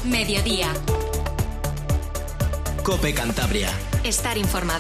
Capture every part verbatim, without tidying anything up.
Mediodía. COPE Cantabria. Estar informado.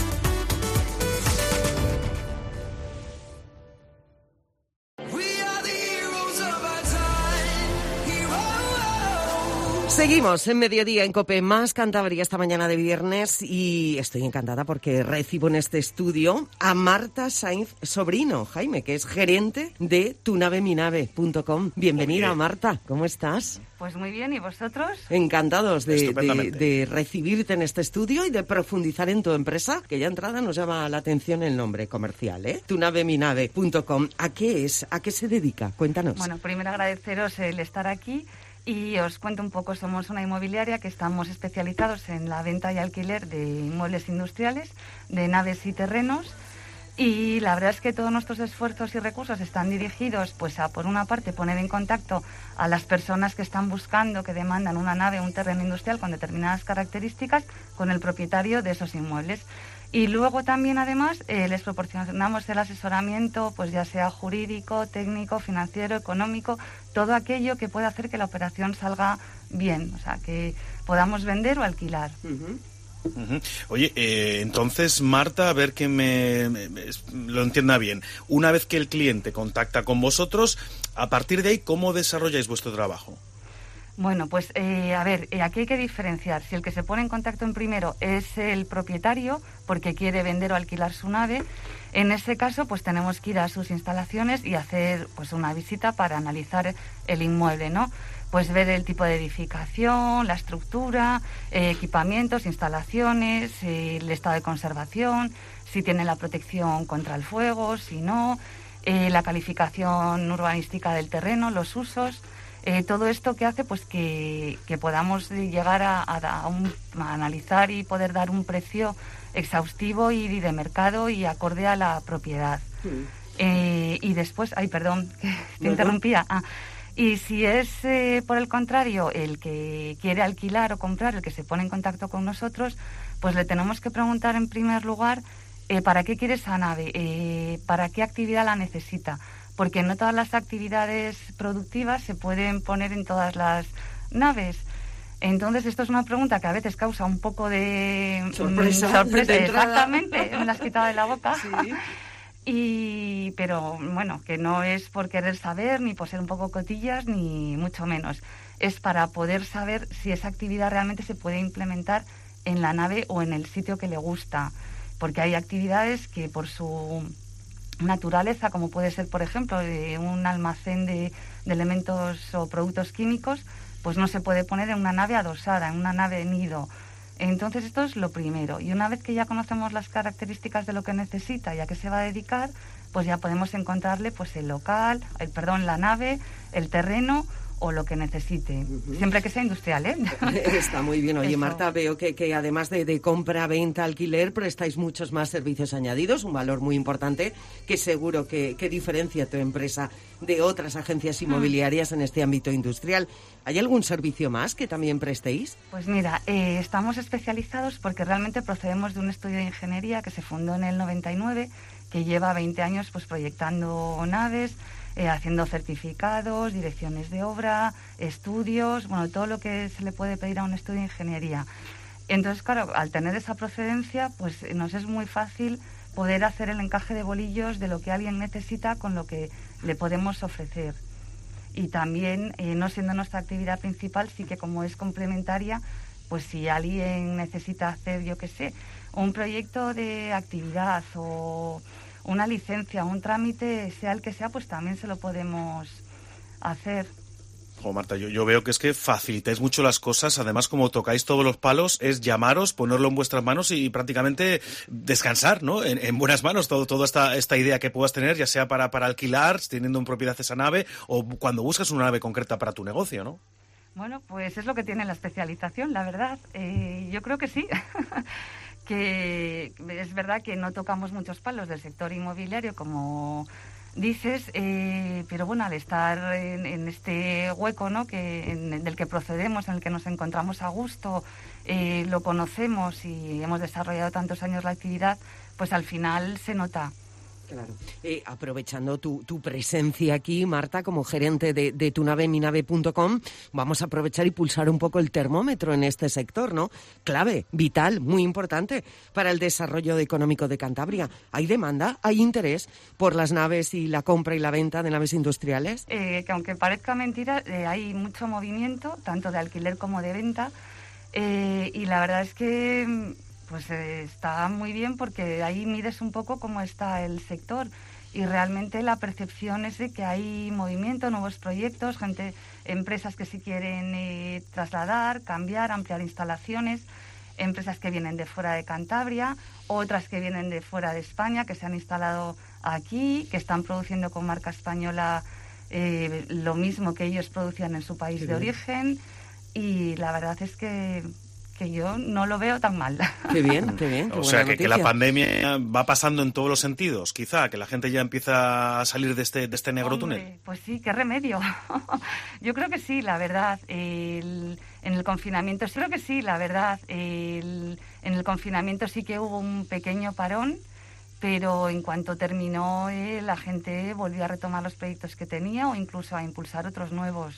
Seguimos en Mediodía en COPE más Cantabria esta mañana de viernes y estoy encantada porque recibo en este estudio a Marta Sainz Sobrino, Jaime, que es gerente de tu nave mi nave punto com. Bienvenida, Marta, ¿cómo estás? Pues muy bien, ¿y vosotros? Encantados de, de, de recibirte en este estudio y de profundizar en tu empresa, que ya entrada nos llama la atención el nombre comercial, ¿eh? tu nave mi nave punto com. ¿A qué es? ¿A qué se dedica? Cuéntanos. Bueno, primero agradeceros el estar aquí. Y os cuento un poco, somos una inmobiliaria que estamos especializados en la venta y alquiler de inmuebles industriales, de naves y terrenos. Y la verdad es que todos nuestros esfuerzos y recursos están dirigidos, pues, a, por una parte, poner en contacto a las personas que están buscando, que demandan una nave o un terreno industrial con determinadas características, con el propietario de esos inmuebles. Y luego también, además, eh, les proporcionamos el asesoramiento, pues ya sea jurídico, técnico, financiero, económico, todo aquello que pueda hacer que la operación salga bien, o sea, que podamos vender o alquilar. Uh-huh. Uh-huh. Oye, eh, entonces, Marta, a ver que me, me, me lo entienda bien. Una vez que el cliente contacta con vosotros, a partir de ahí, ¿cómo desarrolláis vuestro trabajo? Bueno, pues eh, a ver, eh, aquí hay que diferenciar. Si el que se pone en contacto en primero es el propietario, porque quiere vender o alquilar su nave, en ese caso pues tenemos que ir a sus instalaciones y hacer pues una visita para analizar el inmueble, ¿no? Pues ver el tipo de edificación, la estructura, eh, equipamientos, instalaciones, eh, el estado de conservación, si tiene la protección contra el fuego, si no, eh, la calificación urbanística del terreno, los usos. Eh, todo esto que hace pues que, que podamos llegar a, a, a, un, a analizar y poder dar un precio exhaustivo y de mercado y acorde a la propiedad. Sí. Eh, y después, ay, perdón, que te no, interrumpía. Ah, y si es, eh, por el contrario, el que quiere alquilar o comprar, el que se pone en contacto con nosotros, pues le tenemos que preguntar en primer lugar eh, ¿para qué quiere esa nave? Eh, ¿Para qué actividad la necesita? Porque no todas las actividades productivas se pueden poner en todas las naves. Entonces, esto es una pregunta que a veces causa un poco de sorpresa. Mm, sorpresa. Exactamente, me la has quitado de la boca. Sí. Y, pero bueno, que no es por querer saber, ni por ser un poco cotillas, ni mucho menos. Es para poder saber si esa actividad realmente se puede implementar en la nave o en el sitio que le gusta. Porque hay actividades que por su naturaleza, como puede ser, por ejemplo, de un almacén de, de elementos o productos químicos, pues no se puede poner en una nave adosada, en una nave nido. Entonces, esto es lo primero. Y una vez que ya conocemos las características de lo que necesita y a qué se va a dedicar, pues ya podemos encontrarle pues el local, el, perdón, la nave, el terreno o lo que necesite, uh-huh. Siempre que sea industrial, ¿eh? Está muy bien. Oye, Eso. Marta, veo que, que además de, de compra, venta, alquiler, prestáis muchos más servicios añadidos, un valor muy importante que seguro que, que diferencia tu empresa de otras agencias inmobiliarias en este ámbito industrial. ¿Hay algún servicio más que también prestéis? Pues mira, eh, estamos especializados porque realmente procedemos de un estudio de ingeniería que se fundó en el noventa y nueve, que lleva veinte años pues proyectando naves, Eh, haciendo certificados, direcciones de obra, estudios, bueno, todo lo que se le puede pedir a un estudio de ingeniería. Entonces, claro, al tener esa procedencia, pues nos es muy fácil poder hacer el encaje de bolillos de lo que alguien necesita con lo que le podemos ofrecer. Y también, eh, no siendo nuestra actividad principal, sí que como es complementaria, pues si alguien necesita hacer, yo qué sé, un proyecto de actividad o una licencia, un trámite, sea el que sea, pues también se lo podemos hacer. Jo, Marta, yo, yo veo que es que facilitáis mucho las cosas, además como tocáis todos los palos, es llamaros, ponerlo en vuestras manos y, y prácticamente descansar, ¿no? En, en buenas manos, todo, toda esta, esta idea que puedas tener, ya sea para, para alquilar, teniendo en propiedad esa nave, o cuando buscas una nave concreta para tu negocio, ¿no? Bueno, pues es lo que tiene la especialización, la verdad. Eh, yo creo que sí. Que es verdad que no tocamos muchos palos del sector inmobiliario, como dices, eh, pero bueno, al estar en, en este hueco, ¿no?, que en, del que procedemos, en el que nos encontramos a gusto, eh, lo conocemos y hemos desarrollado tantos años la actividad, pues al final se nota. Claro. Eh, aprovechando tu, tu presencia aquí, Marta, como gerente de, de tu nave mi nave punto com, vamos a aprovechar y pulsar un poco el termómetro en este sector, ¿no? Clave, vital, muy importante para el desarrollo económico de Cantabria. ¿Hay demanda, hay interés por las naves y la compra y la venta de naves industriales? Eh, que aunque parezca mentira, eh, hay mucho movimiento, tanto de alquiler como de venta, eh, y la verdad es que... Pues eh, está muy bien porque ahí mides un poco cómo está el sector y realmente la percepción es de que hay movimiento, nuevos proyectos, gente, empresas que se quieren eh, trasladar, cambiar, ampliar instalaciones, empresas que vienen de fuera de Cantabria, otras que vienen de fuera de España, que se han instalado aquí, que están produciendo con marca española eh, lo mismo que ellos producían en su país sí, de origen, y la verdad es que... que yo no lo veo tan mal. Qué bien, qué bien. Qué o sea, que, que la pandemia va pasando en todos los sentidos, quizá, que la gente ya empieza a salir de este, de este negro Hombre, túnel. Pues sí, qué remedio. Yo creo que sí, la verdad. El, en el confinamiento, sí creo que sí, la verdad. El, en el confinamiento sí que hubo un pequeño parón, pero en cuanto terminó, eh, la gente volvió a retomar los proyectos que tenía o incluso a impulsar otros nuevos.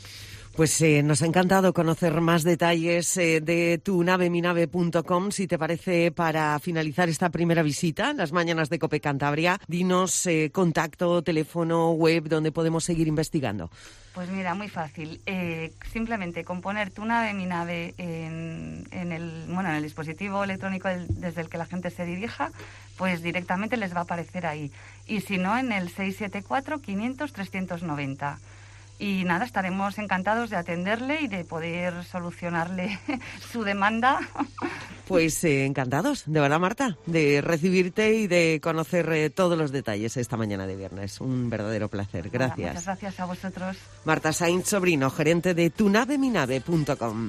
Pues eh, nos ha encantado conocer más detalles eh, de tu nave mi nave punto com. Si te parece, para finalizar esta primera visita, las mañanas de COPE Cantabria, dinos eh, contacto, teléfono, web, donde podemos seguir investigando. Pues mira, muy fácil. Eh, simplemente con poner tu nave mi nave en, en, el, bueno, en el dispositivo electrónico el, desde el que la gente se dirija, pues directamente les va a aparecer ahí. Y si no, en el seis siete cuatro, quinientos, trescientos noventa. Y nada, estaremos encantados de atenderle y de poder solucionarle su demanda. Pues eh, encantados, de verdad, Marta, de recibirte y de conocer eh, todos los detalles esta mañana de viernes. Un verdadero placer. Gracias. Bueno, muchas gracias a vosotros. Marta Sainz Sobrino, gerente de tu nave mi nave punto com.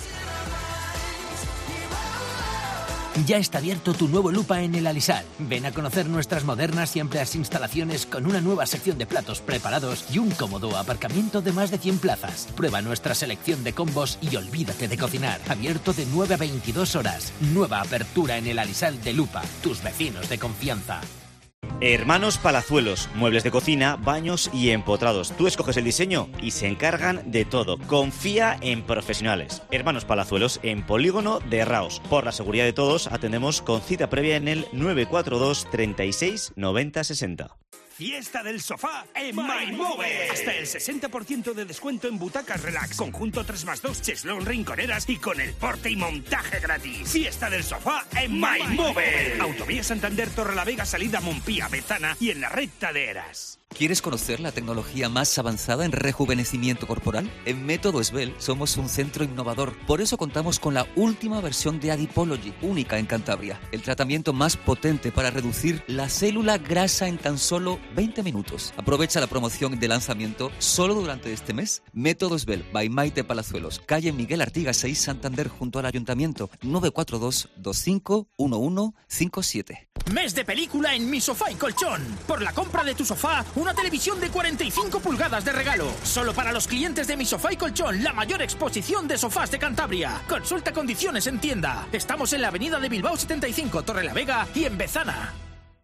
Ya está abierto tu nuevo Lupa en el Alisal. Ven a conocer nuestras modernas y amplias instalaciones con una nueva sección de platos preparados y un cómodo aparcamiento de más de cien plazas. Prueba nuestra selección de combos y olvídate de cocinar. Abierto de nueve a veintidós horas. Nueva apertura en el Alisal de Lupa. Tus vecinos de confianza. Hermanos Palazuelos, muebles de cocina, baños y empotrados. Tú escoges el diseño y se encargan de todo. Confía en profesionales. Hermanos Palazuelos en Polígono de Raos. Por la seguridad de todos, atendemos con cita previa en el nueve cuatro dos, treinta y seis, noventa, sesenta. Fiesta del sofá en MyMove. Hasta el sesenta por ciento de descuento en butacas relax, conjunto tres más dos, cheslón rinconeras y con el porte y montaje gratis. Fiesta del sofá en MyMove. Autovía Santander Torrelavega, salida Montpía, Bezana y en la recta de Eras. ¿Quieres conocer la tecnología más avanzada en rejuvenecimiento corporal? En Método Esbel somos un centro innovador. Por eso contamos con la última versión de Adipology, única en Cantabria. El tratamiento más potente para reducir la célula grasa en tan solo veinte minutos. Aprovecha la promoción de lanzamiento solo durante este mes. Método Esbel, by Maite Palazuelos, calle Miguel Artigas seis, Santander, junto al Ayuntamiento. nueve cuatro dos, dos cinco uno uno cinco siete. Mes de película en Mi Sofá y Colchón. Por la compra de tu sofá, una televisión de cuarenta y cinco pulgadas de regalo. Solo para los clientes de Mi Sofá y Colchón, la mayor exposición de sofás de Cantabria. Consulta condiciones en tienda. Estamos en la avenida de Bilbao setenta y cinco, Torrelavega y en Bezana.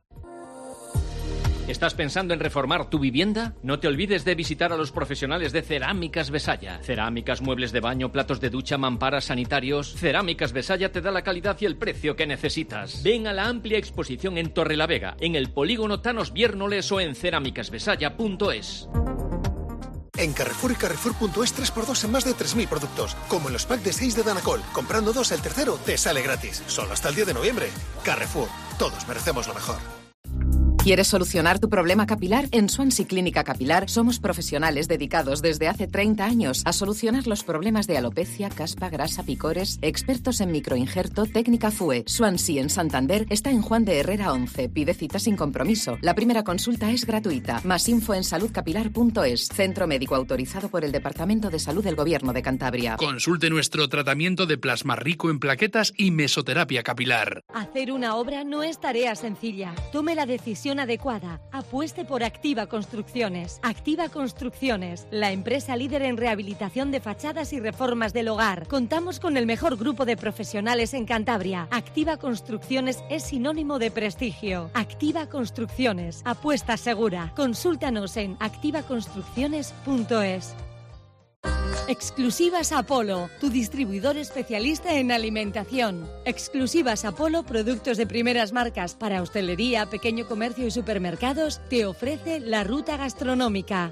¿Estás pensando en reformar tu vivienda? No te olvides de visitar a los profesionales de Cerámicas Besaya. Cerámicas, muebles de baño, platos de ducha, mamparas, sanitarios. Cerámicas Besaya te da la calidad y el precio que necesitas. Ven a la amplia exposición en Torrelavega, en el Polígono Tanos Viérnoles o en cerámicas besaya punto es. En Carrefour y Carrefour punto es tres por dos en más de tres mil productos. Como en los packs de seis de Danacol. Comprando dos, el tercero te sale gratis. Solo hasta el diez de noviembre. Carrefour. Todos merecemos lo mejor. ¿Quieres solucionar tu problema capilar? En Swansea Clínica Capilar somos profesionales dedicados desde hace treinta años a solucionar los problemas de alopecia, caspa, grasa, picores, expertos en microinjerto, técnica F U E. Swansea en Santander está en Juan de Herrera once. Pide cita sin compromiso. La primera consulta es gratuita. Más info en salud capilar punto es. Centro médico autorizado por el Departamento de Salud del Gobierno de Cantabria. Consulte nuestro tratamiento de plasma rico en plaquetas y mesoterapia capilar. Hacer una obra no es tarea sencilla. Tome la decisión inversión adecuada. Apueste por Activa Construcciones. Activa Construcciones, la empresa líder en rehabilitación de fachadas y reformas del hogar. Contamos con el mejor grupo de profesionales en Cantabria. Activa Construcciones es sinónimo de prestigio. Activa Construcciones, apuesta segura. Consúltanos en activa construcciones punto es. Exclusivas Apolo, tu distribuidor especialista en alimentación. Exclusivas Apolo, productos de primeras marcas para hostelería, pequeño comercio y supermercados, te ofrece la ruta gastronómica.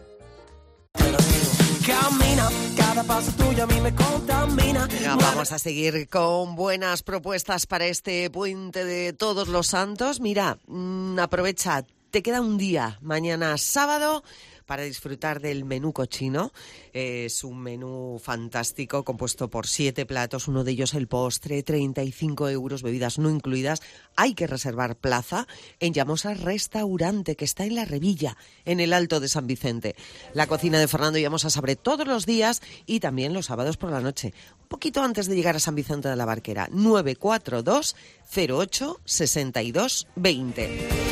Camina, cada paso tuyo a mí me contamina. Venga, vamos a seguir con buenas propuestas para este puente de Todos los Santos. Mira, mmm, aprovecha, te queda un día, mañana sábado, para disfrutar del menú cochino. Es un menú fantástico compuesto por siete platos, uno de ellos el postre, treinta y cinco euros, bebidas no incluidas. Hay que reservar plaza en Llamosa Restaurante, que está en La Revilla, en el Alto de San Vicente. La cocina de Fernando Llamosa se abre todos los días y también los sábados por la noche, un poquito antes de llegar a San Vicente de la Barquera. nueve cuatro dos cero ocho seis dos dos cero.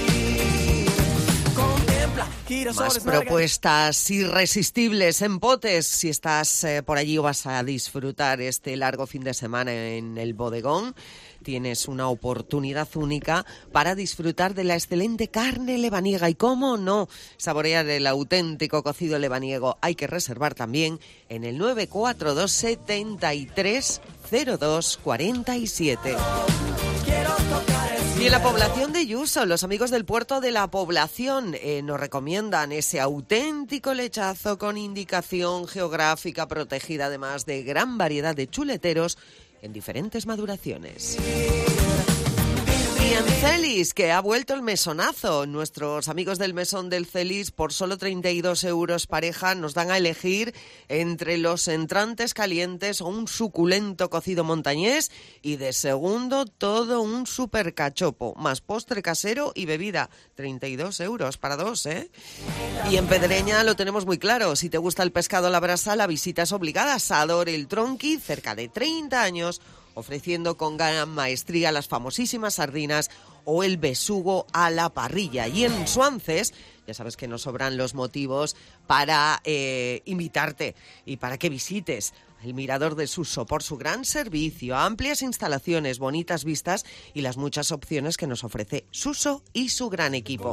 Más propuestas irresistibles en Potes. Si estás eh, por allí o vas a disfrutar este largo fin de semana en el bodegón, tienes una oportunidad única para disfrutar de la excelente carne lebaniega. Y cómo no saborear el auténtico cocido lebaniego. Hay que reservar también en el nueve cuatro dos setenta y tres cero dos cuarenta y siete. Y en la población de Yuso, los amigos del puerto de la población eh, nos recomiendan ese auténtico lechazo con indicación geográfica protegida, además de gran variedad de chuleteros en diferentes maduraciones. Y en Celis, que ha vuelto el mesonazo. Nuestros amigos del mesón del Celis, por solo treinta y dos euros pareja, nos dan a elegir entre los entrantes calientes o un suculento cocido montañés y de segundo todo un super cachopo, más postre casero y bebida. treinta y dos euros para dos, ¿eh? Y en Pedreña lo tenemos muy claro. Si te gusta el pescado a la brasa, la visita es obligada. Sador El Tronqui, cerca de treinta años, ofreciendo con gran maestría las famosísimas sardinas o el besugo a la parrilla. Y en Suances, ya sabes que no sobran los motivos para eh, invitarte y para que visites el Mirador de Suso por su gran servicio, amplias instalaciones, bonitas vistas y las muchas opciones que nos ofrece Suso y su gran equipo.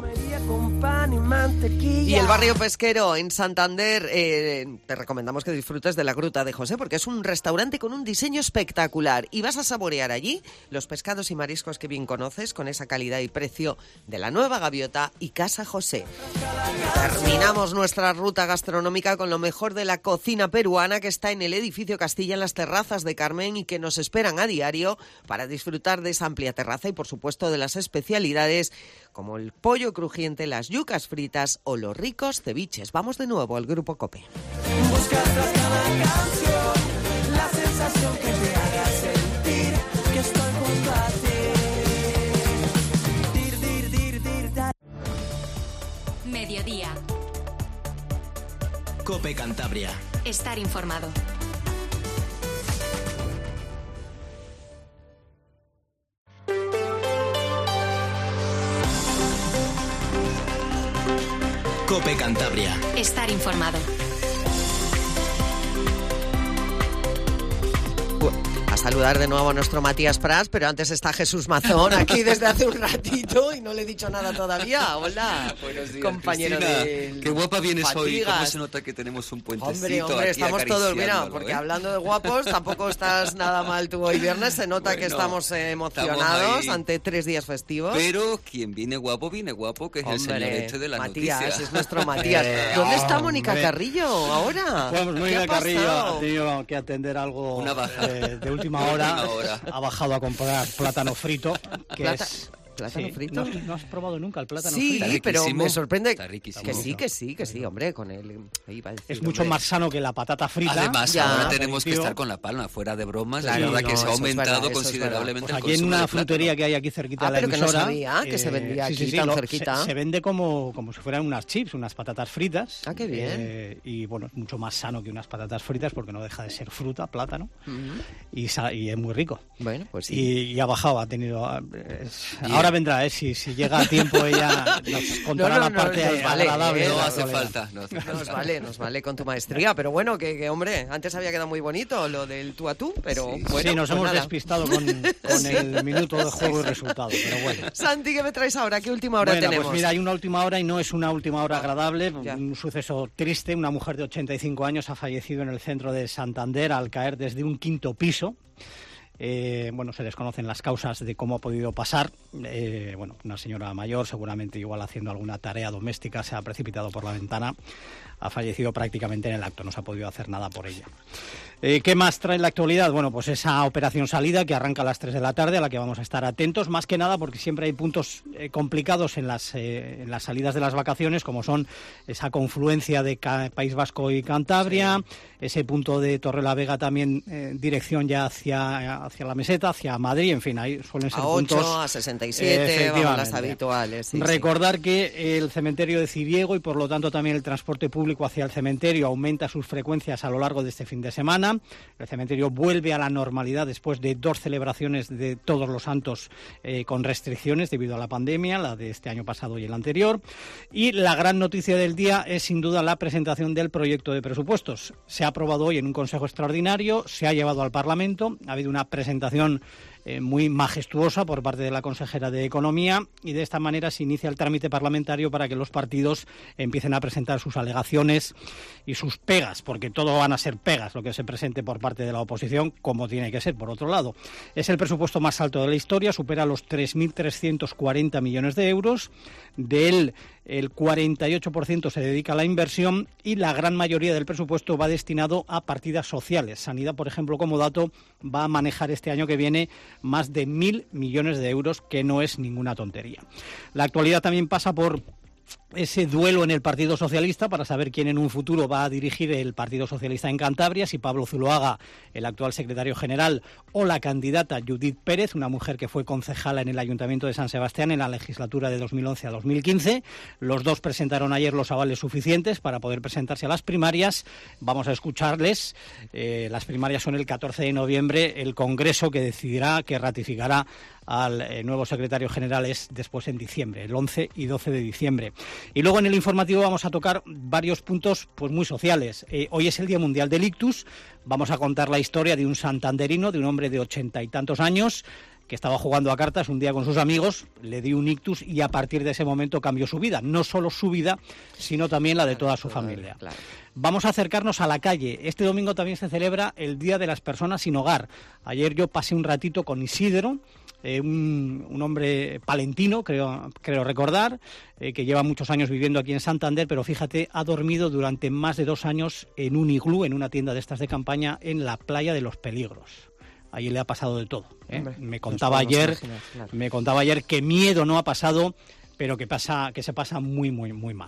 Y el barrio pesquero en Santander, eh, te recomendamos que disfrutes de la Gruta de José, porque es un restaurante con un diseño espectacular y vas a saborear allí los pescados y mariscos que bien conoces, con esa calidad y precio de la Nueva Gaviota y Casa José. Terminamos nuestra ruta gastronómica con lo mejor de la cocina peruana, que está en el edificio Castilla, en las terrazas de Carmen, y que nos esperan a diario para disfrutar de esa amplia terraza y, por supuesto, de las especialidades como el pollo crujiente, las yucas fritas o los ricos ceviches. Vamos de nuevo al Grupo COPE. Busca tras cada canción la sensación que te haga sentir que estoy junto a ti. Dir, dir, dir, dir, da. Mediodía. COPE Cantabria. Estar informado. COPE Cantabria. Estar informado. A saludar de nuevo a nuestro Matías Prats, pero antes está Jesús Mazón aquí desde hace un ratito y no le he dicho nada todavía. Hola, buenos días, compañero de Qué guapa vienes Fatigas. hoy. ¿Cómo se nota que tenemos un puentecito? Hombre, hombre, aquí estamos todos, mira, porque ¿eh? hablando de guapos, tampoco estás nada mal tú hoy viernes. Se nota bueno, que estamos eh, emocionados estamos ante tres días festivos. Pero quien viene guapo, viene guapo, que es hombre, el señor este de la Matías, noticia. es nuestro Matías. Eh, ¿Dónde está Mónica hombre. Carrillo ahora? Pues Mónica Carrillo ha tenido que atender algo Una baja. De, de última hora. Última hora. Ha bajado a comprar plátano frito, que Plata, es... ¿Plátano sí, frito? ¿no, ¿No has probado nunca el plátano sí, frito? Sí, pero me sorprende que sí, que sí, que sí, hombre, con él. Iba a decir, es mucho hombre. más sano que la patata frita. Además, ya, ahora tenemos que estar con la palma, fuera de bromas. Claro, la verdad no, que se ha aumentado verdad, considerablemente pues el aquí en consumo una de frutería que hay aquí cerquita ah, de la pero emisora. Que no sabía que eh, se vendía aquí sí, sí, sí, tan lo, cerquita. Se, se vende como, como si fueran unas chips, unas patatas fritas. Ah, qué bien. Eh, y bueno, es mucho más sano que unas patatas fritas porque no deja de ser fruta, plátano. Uh-huh. y, y es muy rico. Bueno, pues sí. Y, y ha bajado, ha tenido... Es, y ahora ahora vendrá, ¿eh? Si, si llega a tiempo ella nos contará no, no, la parte no, nos vale, agradable. eh, No de la hace soledad. falta, no hace falta. Nos vale, nos vale con tu maestría, pero bueno, que, que hombre, antes había quedado muy bonito lo del tú a tú, pero Sí, bueno. sí, nos pues hemos nada. despistado con, con Sí. el minuto de juego y resultado, pero bueno. Santi, ¿qué me traes ahora? ¿Qué última hora Bueno, tenemos? pues mira, hay una última hora y no es una última hora agradable, ya. un suceso triste. Una mujer de ochenta y cinco años ha fallecido en el centro de Santander al caer desde un quinto piso. Eh, bueno, se desconocen las causas de cómo ha podido pasar. Eh, bueno, una señora mayor, seguramente igual haciendo alguna tarea doméstica, se ha precipitado por la ventana. Ha fallecido prácticamente en el acto, no se ha podido hacer nada por ella. Eh, ¿Qué más trae la actualidad? Bueno, pues esa operación salida que arranca a las tres de la tarde, a la que vamos a estar atentos, más que nada porque siempre hay puntos eh, complicados en las, eh, en las salidas de las vacaciones, como son esa confluencia de Ca- País Vasco y Cantabria, sí. Ese punto de Torrelavega también eh, dirección ya hacia, hacia la meseta, hacia Madrid, en fin, ahí suelen ser a puntos... ocho, a sesenta y siete, vamos, las habituales. Sí, Recordar sí. que el cementerio de Ciriego y por lo tanto también el transporte público hacia el cementerio aumenta sus frecuencias a lo largo de este fin de semana. El cementerio vuelve a la normalidad después de dos celebraciones de Todos los Santos eh, con restricciones debido a la pandemia, la de este año pasado y el anterior. Y la gran noticia del día es sin duda la presentación del proyecto de presupuestos. Se ha aprobado hoy en un consejo extraordinario, se ha llevado al Parlamento, ha habido una presentación Eh, muy majestuosa por parte de la consejera de Economía y de esta manera se inicia el trámite parlamentario para que los partidos empiecen a presentar sus alegaciones y sus pegas, porque todo van a ser pegas lo que se presente por parte de la oposición, como tiene que ser por otro lado. Es el presupuesto más alto de la historia, supera los tres mil trescientos cuarenta millones de euros, de él el cuarenta y ocho por ciento se dedica a la inversión y la gran mayoría del presupuesto va destinado a partidas sociales. Sanidad, por ejemplo, como dato, va a manejar este año que viene más de mil millones de euros, que no es ninguna tontería. La actualidad también pasa por ese duelo en el Partido Socialista para saber quién en un futuro va a dirigir el Partido Socialista en Cantabria, si Pablo Zuloaga, el actual secretario general, o la candidata Judith Pérez, una mujer que fue concejala en el Ayuntamiento de San Sebastián en la legislatura de dos mil once a dos mil quince. Los dos presentaron ayer los avales suficientes para poder presentarse a las primarias. Vamos a escucharles. Eh, las primarias son el catorce de noviembre. El Congreso que decidirá, que ratificará al eh, nuevo secretario general es después en diciembre, el once y doce de diciembre. Y luego en el informativo vamos a tocar varios puntos pues muy sociales. Eh, hoy es el Día Mundial del Ictus. Vamos a contar la historia de un santanderino, de un hombre de ochenta y tantos años, que estaba jugando a cartas un día con sus amigos, le dio un ictus y a partir de ese momento cambió su vida. No solo su vida, sino también la de toda su familia. Claro. Vamos a acercarnos a la calle. Este domingo también se celebra el Día de las Personas sin Hogar. Ayer yo pasé un ratito con Isidro, eh, un, un hombre palentino, creo, creo recordar, eh, que lleva muchos años viviendo aquí en Santander, pero fíjate, ha dormido durante más de dos años en un iglú, en una tienda de estas de campaña, en la playa de Los Peligros. Allí le ha pasado de todo. ¿eh? Hombre, me contaba ayer, imaginar, claro. me contaba ayer que miedo no ha pasado, pero que pasa, que se pasa muy, muy, muy mal.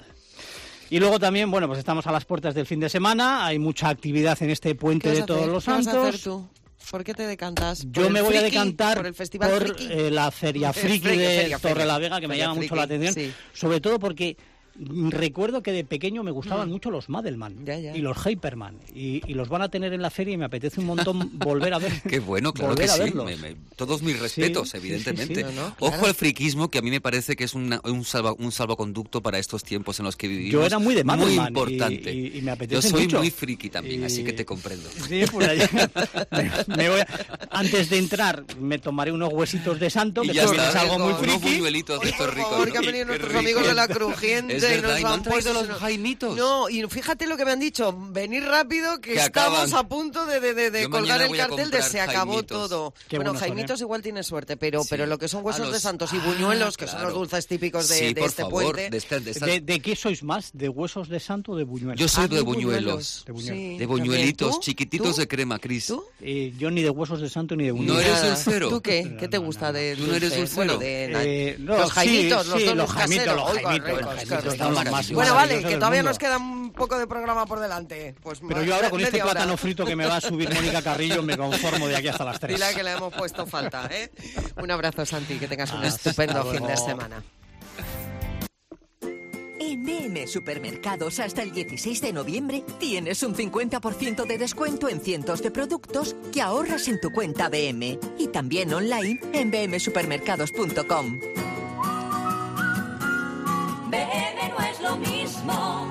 Y luego también, bueno, pues estamos a las puertas del fin de semana, hay mucha actividad en este puente de Todos los Santos. ¿Qué vas a hacer tú? ¿Por qué te decantas? Yo me voy friki, a decantar por, el festival por eh, la Feria Friki de Torrelavega, que me llama friki, mucho la atención, sí. Sobre todo porque recuerdo que de pequeño me gustaban mm. mucho los Madelman ya, ya. y los Hyperman y, y los van a tener en la feria y me apetece un montón volver a ver. Qué bueno, claro que sí. Me, me, todos mis respetos, sí, evidentemente. Sí, sí, sí. No, no, Ojo claro. al friquismo, que a mí me parece que es una, un, salva, un salvoconducto para estos tiempos en los que vivimos. Yo era muy de Madelman. Muy importante. Y, y, y me apetece Yo soy mucho. muy friki también, y... así que te comprendo. Sí, pues allá, me, me voy a, antes de entrar me tomaré unos huesitos de santo, y que ya también está, es algo muy friki. Unos buñuelitos de estos ricos. Por favor, que han venido nuestros amigos de la Crujiente es y nos ¿no han han traído los jaimitos? No, y fíjate lo que me han dicho, venir rápido que, que estamos acaban. a punto de, de, de, de colgar el cartel de se acabó jaimitos. todo. Qué bueno, bueno jaimitos son, ¿eh? igual tiene suerte, pero, sí. pero lo que son huesos los... de santos y buñuelos, ah, que claro. son los dulces típicos de, sí, de por este favor, puente. De, esta, de, estas... ¿De, ¿De qué sois más? ¿De huesos de santo o de buñuelos? Yo soy ah, de buñuelos. De buñuelos. Sí, de buñuelitos, ¿tú? chiquititos ¿Tú? de crema, Cris. ¿Tú? Eh, yo ni de huesos de santo ni de buñuelos. ¿No eres dulcero? ¿Tú qué? No, ¿Qué te no, gusta no, de ¿Tú no eres dulcero? Bueno, de eh, no, los jaimitos, sí, los sí, donuts los jaimitos, caseros. los Oiga, jaimitos, ricos, los qué jaimitos ricos. están los más Bueno, vale, maravillosos que del todavía mundo. nos queda un poco de programa por delante. Pues Pero yo ahora con este hora. plátano frito que me va a subir Mónica Carrillo me conformo de aquí hasta las tres. Dile que le hemos puesto falta, ¿eh? Un abrazo, Santi, que tengas un Hasta estupendo luego. fin de semana. En En B M Supermercados hasta el dieciséis de noviembre tienes un cincuenta por ciento de descuento en cientos de productos que ahorras en tu cuenta B M y también online en b m supermercados punto com. B M no es lo mismo.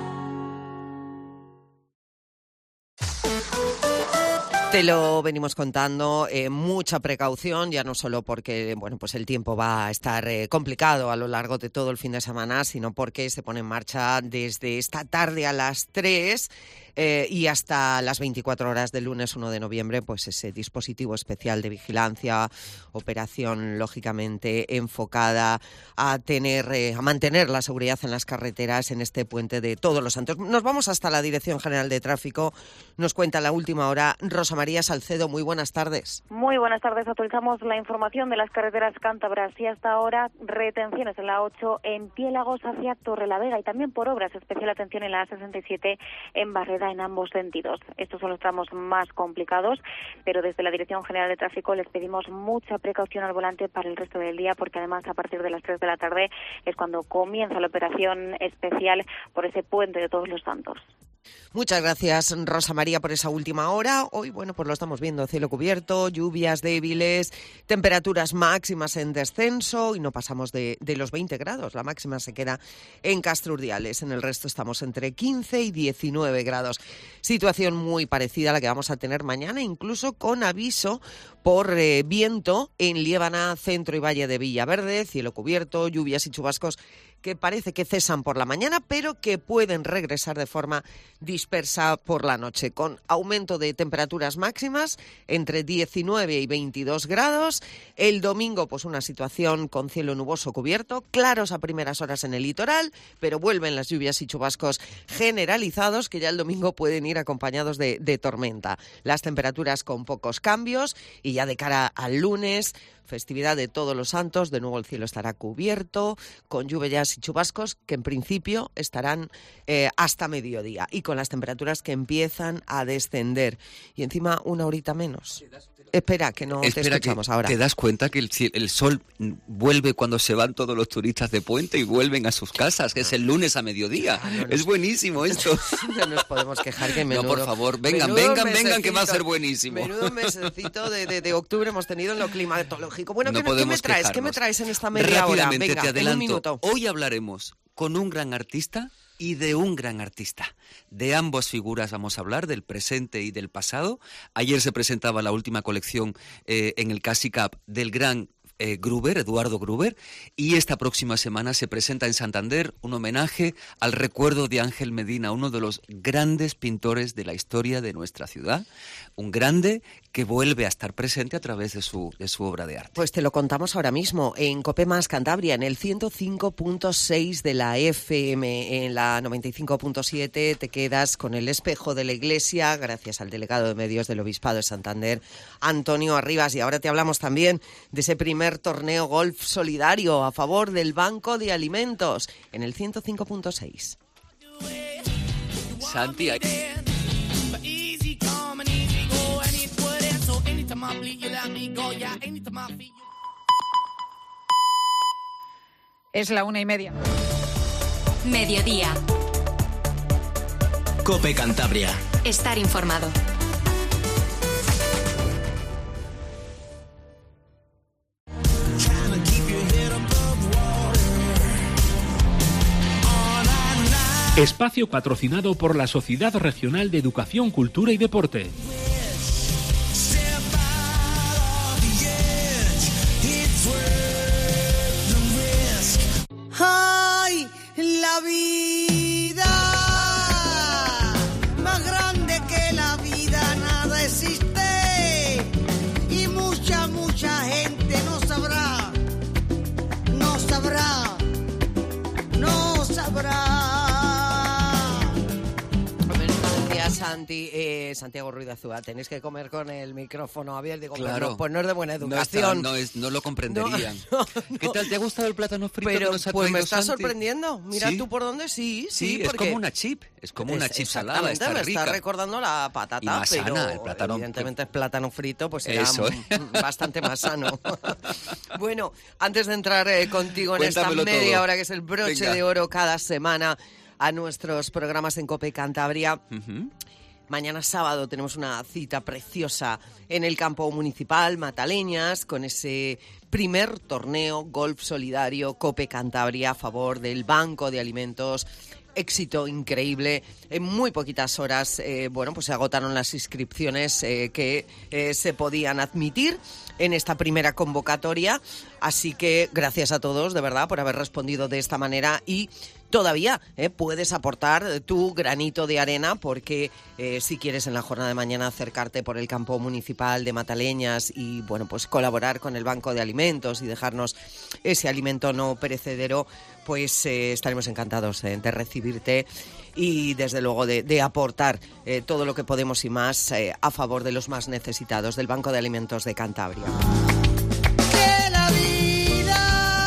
Te lo venimos contando, eh, mucha precaución, ya no solo porque bueno, pues el tiempo va a estar eh, complicado a lo largo de todo el fin de semana, sino porque se pone en marcha desde esta tarde a las tres eh, y hasta las veinticuatro horas del lunes uno de noviembre, pues ese dispositivo especial de vigilancia, operación lógicamente enfocada a tener, eh, a mantener la seguridad en las carreteras en este puente de Todos los Santos. Nos vamos hasta la Dirección General de Tráfico, nos cuenta la última hora Rosa María Salcedo. Muy buenas tardes. Muy buenas tardes. Actualizamos la información de las carreteras cántabras y hasta ahora retenciones en la ocho en Piélagos hacia Torrelavega y también por obras. Especial atención en la A sesenta y siete en Barreda en ambos sentidos. Estos son los tramos más complicados, pero desde la Dirección General de Tráfico les pedimos mucha precaución al volante para el resto del día, porque además a partir de las tres de la tarde es cuando comienza la operación especial por ese puente de Todos los Santos. Muchas gracias, Rosa María, por esa última hora. Hoy, bueno, pues lo estamos viendo, cielo cubierto, lluvias débiles, temperaturas máximas en descenso y no pasamos de, de los veinte grados. La máxima se queda en Castro Urdiales. En el resto estamos entre quince y diecinueve grados. Situación muy parecida a la que vamos a tener mañana, incluso con aviso por eh, viento en Liébana, centro y valle de Villaverde, cielo cubierto, lluvias y chubascos que parece que cesan por la mañana, pero que pueden regresar de forma dispersa por la noche, con aumento de temperaturas máximas entre diecinueve y veintidós grados. El domingo, pues una situación con cielo nuboso cubierto, claros a primeras horas en el litoral, pero vuelven las lluvias y chubascos generalizados, que ya el domingo pueden ir acompañados de, de tormenta. Las temperaturas con pocos cambios y ya de cara al lunes, festividad de Todos los Santos, de nuevo el cielo estará cubierto, con lluvias y chubascos que en principio estarán eh, hasta mediodía y con las temperaturas que empiezan a descender. Y encima una horita menos. Espera, que no Espera, te escuchamos que ahora. ¿Te das cuenta que el, el sol vuelve cuando se van todos los turistas de puente y vuelven a sus casas? Que es el lunes a mediodía. No, no, es buenísimo esto. No nos podemos quejar que menudo... No, por favor, vengan, vengan, vengan, que va a ser buenísimo. Menudo mesecito de, de, de octubre hemos tenido en lo climatológico. Bueno, no ¿qué, ¿qué me traes? ¿Qué me traes en esta media hora? Venga, te adelanto. En un minuto. Hoy hablaremos con un gran artista y de un gran artista. De ambas figuras vamos a hablar, del presente y del pasado. Ayer se presentaba la última colección eh, en el Casicat del gran eh, Gruber, Eduardo Gruber, y esta próxima semana se presenta en Santander un homenaje al recuerdo de Ángel Medina, uno de los grandes pintores de la historia de nuestra ciudad, un grande que vuelve a estar presente a través de su, de su obra de arte. Pues te lo contamos ahora mismo en Cope Más Cantabria, en el ciento cinco punto seis de la F M, en la noventa y cinco punto siete te quedas con el espejo de la iglesia, gracias al delegado de medios del Obispado de Santander, Antonio Arribas, y ahora te hablamos también de ese primer torneo golf solidario a favor del Banco de Alimentos, en el ciento cinco punto seis. Santi, hay... Es la una y media. Mediodía. Cope Cantabria. Estar informado. Espacio patrocinado por la Sociedad Regional de Educación, Cultura y Deporte. ¡Ay! La vida, más grande que la vida, nada existe. Y mucha, mucha gente no sabrá, no sabrá, no sabrá. Santi, eh, Santiago Ruiz de Azúa, tenéis que comer con el micrófono abierto. Digo, Claro. pues, no, pues no es de buena No, educación. está- no, es, no lo comprenderían. No, no, ¿Qué tal? ¿Te ha gustado el plátano frito Pero que nos ha pues me traído está Santi? sorprendiendo. Mira ¿Sí? tú por dónde sí, sí, Sí, es porque como una chip, es como una Es- chip salada, exactamente, está me rica. está recordando la patata, Y más pero sana, el plátano. evidentemente es plátano frito, pues será Eso, m- bastante más sano. Bueno, antes de entrar eh, contigo en esta Cuéntamelo media todo. hora que es el broche Venga. de oro cada semana a nuestros programas en COPE Cantabria. Ujú. Mañana sábado tenemos una cita preciosa en el campo municipal Mataleñas con ese primer torneo golf solidario COPE Cantabria a favor del Banco de Alimentos. Éxito increíble. En muy poquitas horas, eh, bueno, pues se agotaron las inscripciones eh, que eh, se podían admitir en esta primera convocatoria. Así que gracias a todos, de verdad, por haber respondido de esta manera y todavía eh, puedes aportar tu granito de arena porque eh, si quieres en la jornada de mañana acercarte por el campo municipal de Mataleñas y bueno, pues colaborar con el Banco de Alimentos y dejarnos ese alimento no perecedero, pues eh, estaremos encantados eh, de recibirte y desde luego de, de aportar eh, todo lo que podemos y más eh, a favor de los más necesitados del Banco de Alimentos de Cantabria. Que la vida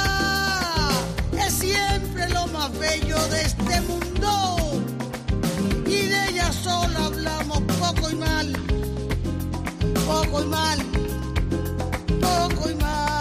es siempre lo más bello de este mundo y de ella solo hablamos poco y mal, poco y mal, poco y mal.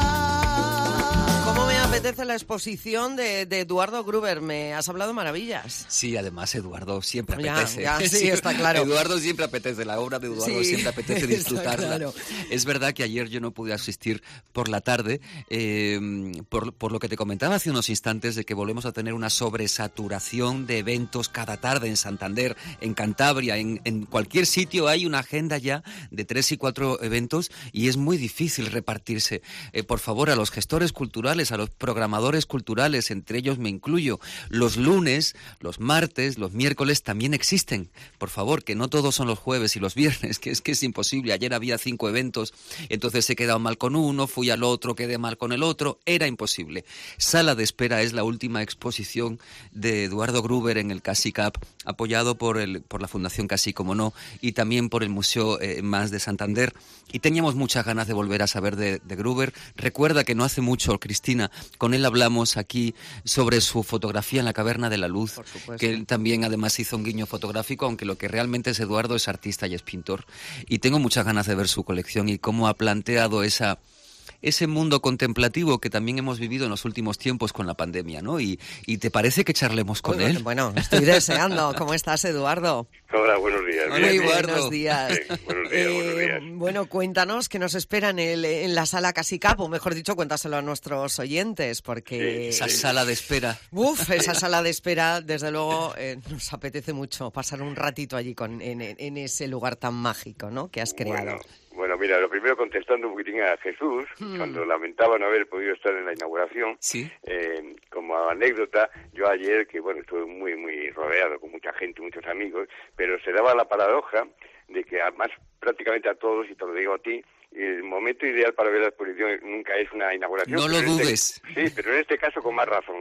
¿Cómo me apetece la exposición de, de Eduardo Gruber? Me has hablado maravillas. Sí, además Eduardo siempre Ya, apetece. ya, sí, está claro. Eduardo siempre apetece, la obra de Eduardo Sí, siempre apetece está disfrutarla. claro. Es verdad que ayer yo no pude asistir por la tarde, eh, por, por lo que te comentaba hace unos instantes de que volvemos a tener una sobresaturación de eventos cada tarde en Santander, en Cantabria, en, en cualquier sitio hay una agenda ya de tres y cuatro eventos y es muy difícil repartirse. Eh, por favor, a los gestores culturales, a los programadores culturales, entre ellos me incluyo, los lunes, los martes, los miércoles también existen. Por favor, que no todos son los jueves y los viernes, que es que es imposible. Ayer había cinco eventos, entonces he quedado mal con uno, fui al otro, quedé mal con el otro, era imposible. Sala de espera es la última exposición de Eduardo Gruber en el Casi Cap, apoyado por, el, por la Fundación Casi, como no, y también por el Museo eh, Más de Santander. Y teníamos muchas ganas de volver a saber de, de Gruber. Recuerda que no hace mucho, Cristina, con él hablamos aquí sobre su fotografía en la Caverna de la Luz, que él también además hizo un guiño fotográfico, aunque lo que realmente es Eduardo es artista y es pintor. Y tengo muchas ganas de ver su colección y cómo ha planteado esa... ese mundo contemplativo que también hemos vivido en los últimos tiempos con la pandemia, ¿no? Y, y ¿te parece que charlemos con Muy él? Bueno, estoy deseando. ¿Cómo estás, Eduardo? Hola, buenos días. Muy Bien, bien. buenos días. Sí, buenos días, buenos Eh, días. bueno, cuéntanos qué nos espera en, el, en la sala Casi Cap, o mejor dicho, cuéntaselo a nuestros oyentes, porque... Esa sala de espera. Uf, esa sala de espera, desde luego, eh, nos apetece mucho pasar un ratito allí con, en, en ese lugar tan mágico, ¿no?, que has creado. Bueno, bueno, mira, lo primero contestando un poquitín a Jesús, Hmm. cuando lamentaba no haber podido estar en la inauguración, sí. eh, como anécdota, yo ayer, que bueno, estuve muy, muy rodeado con mucha gente, muchos amigos, pero se daba la paradoja de que además prácticamente a todos, y te lo digo a ti, el momento ideal para ver la exposición nunca es una inauguración. No lo pero en dudes. Este, sí, pero en este caso con más razón,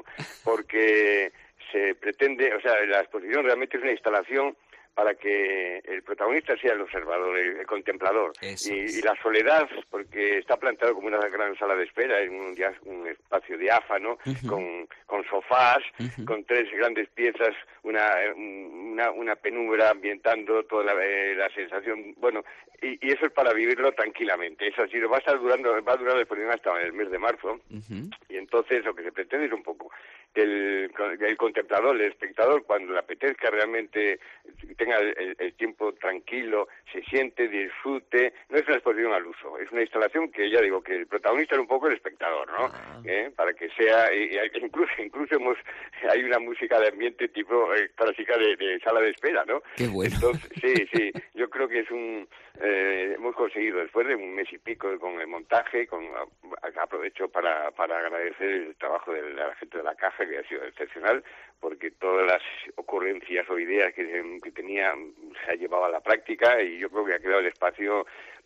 porque se pretende, o sea, la exposición realmente es una instalación para que el protagonista sea el observador, el, el contemplador. Eso Y, es. y la soledad, porque está planteado como una gran sala de espera, en un, dia- un espacio diáfano, Ujú. con, con sofás, Ujú. con tres grandes piezas, una, una, una penumbra ambientando toda la, eh, la sensación, bueno, y, y eso es para vivirlo tranquilamente. Eso sí, va a estar durando, va a durar la exposición hasta el mes de marzo, Ujú. y entonces lo que se pretende es un poco que el, el contemplador, el espectador, cuando le apetezca realmente tenga el, el- el tiempo tranquilo, se siente, disfrute, no es una exposición al uso, es una instalación que ya digo que el protagonista es un poco el espectador, ¿no? ¿Eh? Para que sea, y, y hay- incluso incluso hemos, hay una música de ambiente tipo eh, clásica de, de sala de espera, ¿no? Qué bueno. Entonces, sí, sí, yo creo que es un, eh, hemos conseguido después de un mes y pico con el montaje, con aprovecho para, para agradecer el trabajo de la gente de la caja, que ha sido excepcional, porque todas las ocurrencias o ideas que, que tenía se ha llevado a la práctica y yo creo que ha quedado el espacio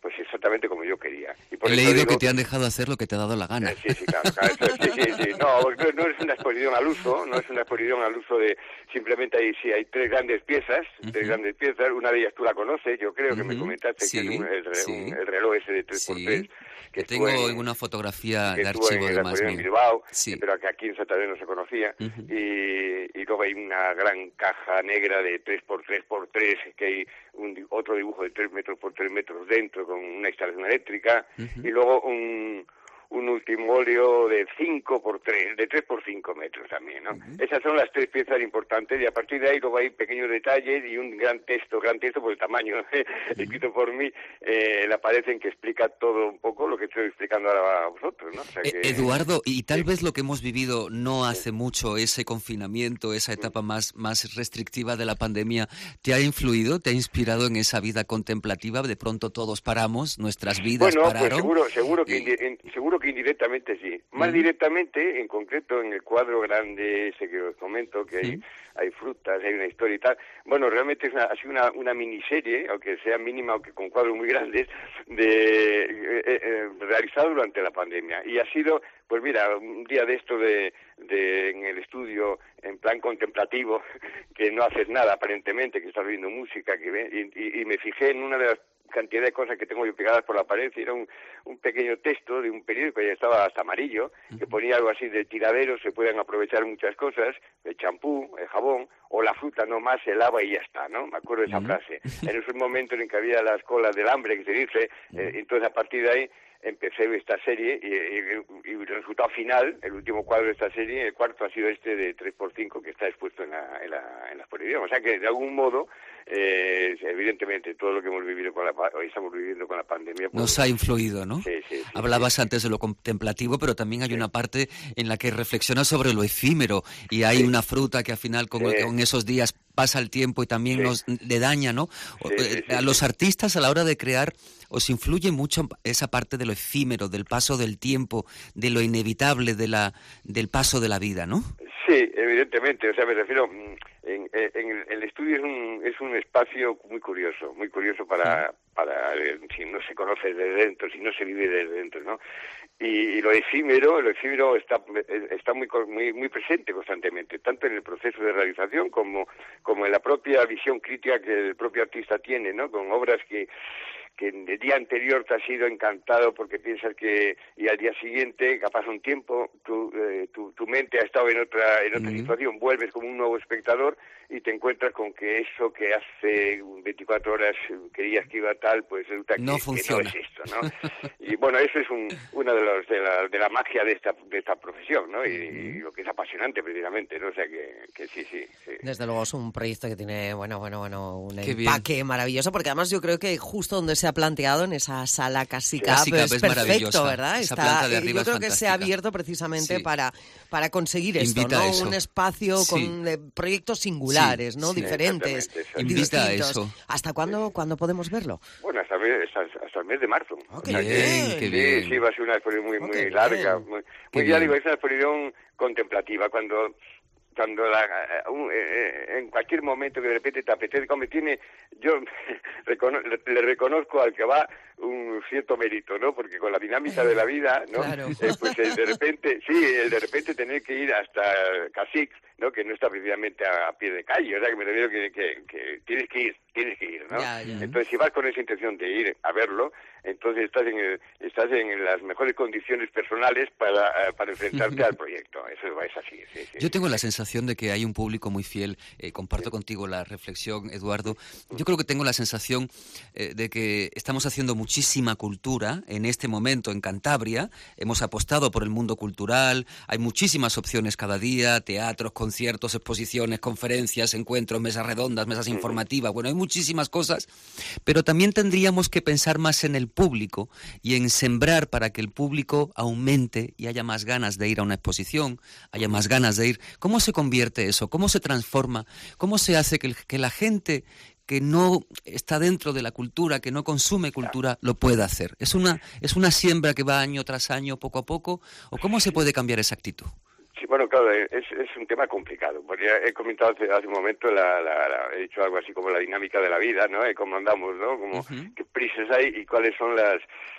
pues exactamente como yo quería. Y por He eso leído digo, que te han dejado hacer lo que te ha dado la gana. Eh, sí, sí, claro, claro, eso, sí, sí, sí. No, no, no es una exposición al uso, no es una exposición al uso de, simplemente hay, sí, hay tres grandes piezas, uh-huh. tres grandes piezas, una de ellas tú la conoces, yo creo que uh-huh. me comentaste sí, que es un, el, sí. un, el reloj ese de tres por tres. Sí. Que tengo en, una fotografía de archivo en, de más en Bilbao, sí. pero que aquí en Santander no se conocía, uh-huh. y, y luego hay una gran caja negra de tres por tres por tres, que hay un, otro dibujo de tres metros por tres metros dentro, con una instalación eléctrica, uh-huh. y luego un... un último óleo de cinco por tres, de tres por cinco metros también, ¿no? Uh-huh. Esas son las tres piezas importantes, y a partir de ahí luego hay pequeños detalles y un gran texto, gran texto por el tamaño, uh-huh. escrito por mí, eh, le aparecen que explica todo un poco lo que estoy explicando ahora a vosotros, ¿no? O sea que, Eduardo, y tal sí. vez lo que hemos vivido no hace sí. mucho, ese confinamiento, esa etapa sí. más, más restrictiva de la pandemia, ¿te ha influido, te ha inspirado en esa vida contemplativa? De pronto todos paramos, nuestras vidas bueno, pararon. Pues seguro, seguro que, y... en, seguro que indirectamente sí. Más uh-huh. directamente, en concreto, en el cuadro grande ese que os comento, que hay, uh-huh. hay frutas, hay una historia y tal. Bueno, realmente es una, ha sido una, una miniserie, aunque sea mínima, aunque con cuadros muy grandes, de eh, eh, realizado durante la pandemia. Y ha sido, pues mira, un día de esto de, de en el estudio, en plan contemplativo, que no haces nada aparentemente, que estás viendo música, que ve, y, y, y me fijé en una de las cantidad de cosas que tengo yo pegadas por la pared, y era un, un pequeño texto de un periódico, ya estaba hasta amarillo, que ponía algo así de tiradero, se pueden aprovechar muchas cosas, el champú, el jabón, o la fruta no más, el agua y ya está, ¿no? Me acuerdo de esa uh-huh. frase. En esos momentos en que había las colas del hambre, que se dice, uh-huh. eh, entonces a partir de ahí empecé esta serie y, y, y el resultado final, el último cuadro de esta serie, el cuarto ha sido este de tres por cinco que está expuesto en la, en la, en la exposición. O sea que de algún modo, eh, evidentemente, todo lo que hemos vivido con la, hoy estamos viviendo con la pandemia pues, nos ha influido, ¿no? Sí, sí, sí, Hablabas sí. antes de lo contemplativo, pero también hay sí. una parte en la que reflexionas sobre lo efímero, y hay sí. una fruta que al final con, sí. con esos días pasa el tiempo y también sí. nos le daña, ¿no? Sí, sí, sí, a los sí. artistas a la hora de crear os influye mucho esa parte de lo efímero, del paso del tiempo, de lo inevitable, de la del paso de la vida, ¿no? Sí, evidentemente. O sea, me refiero, en, en el estudio es un es un espacio muy curioso, muy curioso para sí. para si no se conoce desde dentro, si no se vive desde dentro, ¿no? Y, y lo efímero, lo efímero está está muy muy muy presente constantemente, tanto en el proceso de realización como como en la propia visión crítica que el propio artista tiene, ¿no? Con obras que que el día anterior te has sido encantado porque piensas que, y al día siguiente, que pasa un tiempo, tu, eh, tu, tu mente ha estado en otra en otra uh-huh. situación, vuelves como un nuevo espectador y te encuentras con que eso que hace veinticuatro horas querías que iba tal, pues resulta no que, funciona. que no es esto, ¿no? Y bueno, eso es un, una de, los, de, la, de la magia de esta de esta profesión, ¿no? Y, uh-huh. y lo que es apasionante precisamente, ¿no? O sea que, que sí, sí, sí. Desde luego es un proyecto que tiene, bueno, bueno, bueno, un Qué empaque bien. maravilloso, porque además yo creo que justo donde se ha planteado en esa sala Casica, sí, pues, es perfecto, ¿verdad? Esa Está, planta de arriba yo creo es que se ha abierto precisamente sí. para, para conseguir esto, Invita ¿no? a eso. Un espacio sí. con eh, proyectos singulares, sí, ¿no? Sí, diferentes, Invita distintos. a eso. ¿Hasta cuándo, sí. cuándo podemos verlo? Bueno, hasta, hasta, hasta el mes de marzo. Oh, qué o sea, bien, que, qué sí, bien. sí, va a ser una exposición muy, oh, muy larga, bien. muy, Qué muy ya bien. digo, es una exposición contemplativa, cuando cuando la, uh, eh, en cualquier momento que de repente te apetece, como tiene, yo recono, le, le reconozco al que va un cierto mérito, ¿no? Porque con la dinámica de la vida, ¿no? Claro. Eh, pues el de repente, sí, el de repente tener que ir hasta Casix, ¿no? Que no está precisamente a, a pie de calle, o sea, que me refiero que, que, que tienes que ir, tienes que ir, ¿no? Ya, ya. Entonces, si vas con esa intención de ir a verlo, entonces estás en el, estás en las mejores condiciones personales para, uh, para enfrentarte al proyecto. Eso es así, sí, sí. Yo tengo la sensación de que hay un público muy fiel. Eh, comparto sí. contigo la reflexión, Eduardo. Yo creo que tengo la sensación eh, de que estamos haciendo muchísima cultura en este momento en Cantabria. Hemos apostado por el mundo cultural. Hay muchísimas opciones cada día: teatros, conciertos, exposiciones, conferencias, encuentros, mesas redondas, mesas informativas. Bueno, hay muchísimas cosas, pero también tendríamos que pensar más en el público y en sembrar para que el público aumente y haya más ganas de ir a una exposición, haya más ganas de ir. ¿Cómo se convierte eso? ¿Cómo se transforma? ¿Cómo se hace que, que la gente que no está dentro de la cultura, que no consume cultura, lo pueda hacer? ¿Es una, es una siembra que va año tras año, poco a poco? ¿O cómo se puede cambiar esa actitud? Sí, bueno, claro, es, es un tema complicado, porque he comentado hace, hace un momento, la, la, la, he dicho algo así como la dinámica de la vida, ¿no? Y cómo andamos, ¿no? Como uh-huh. qué prisas hay y cuáles son las...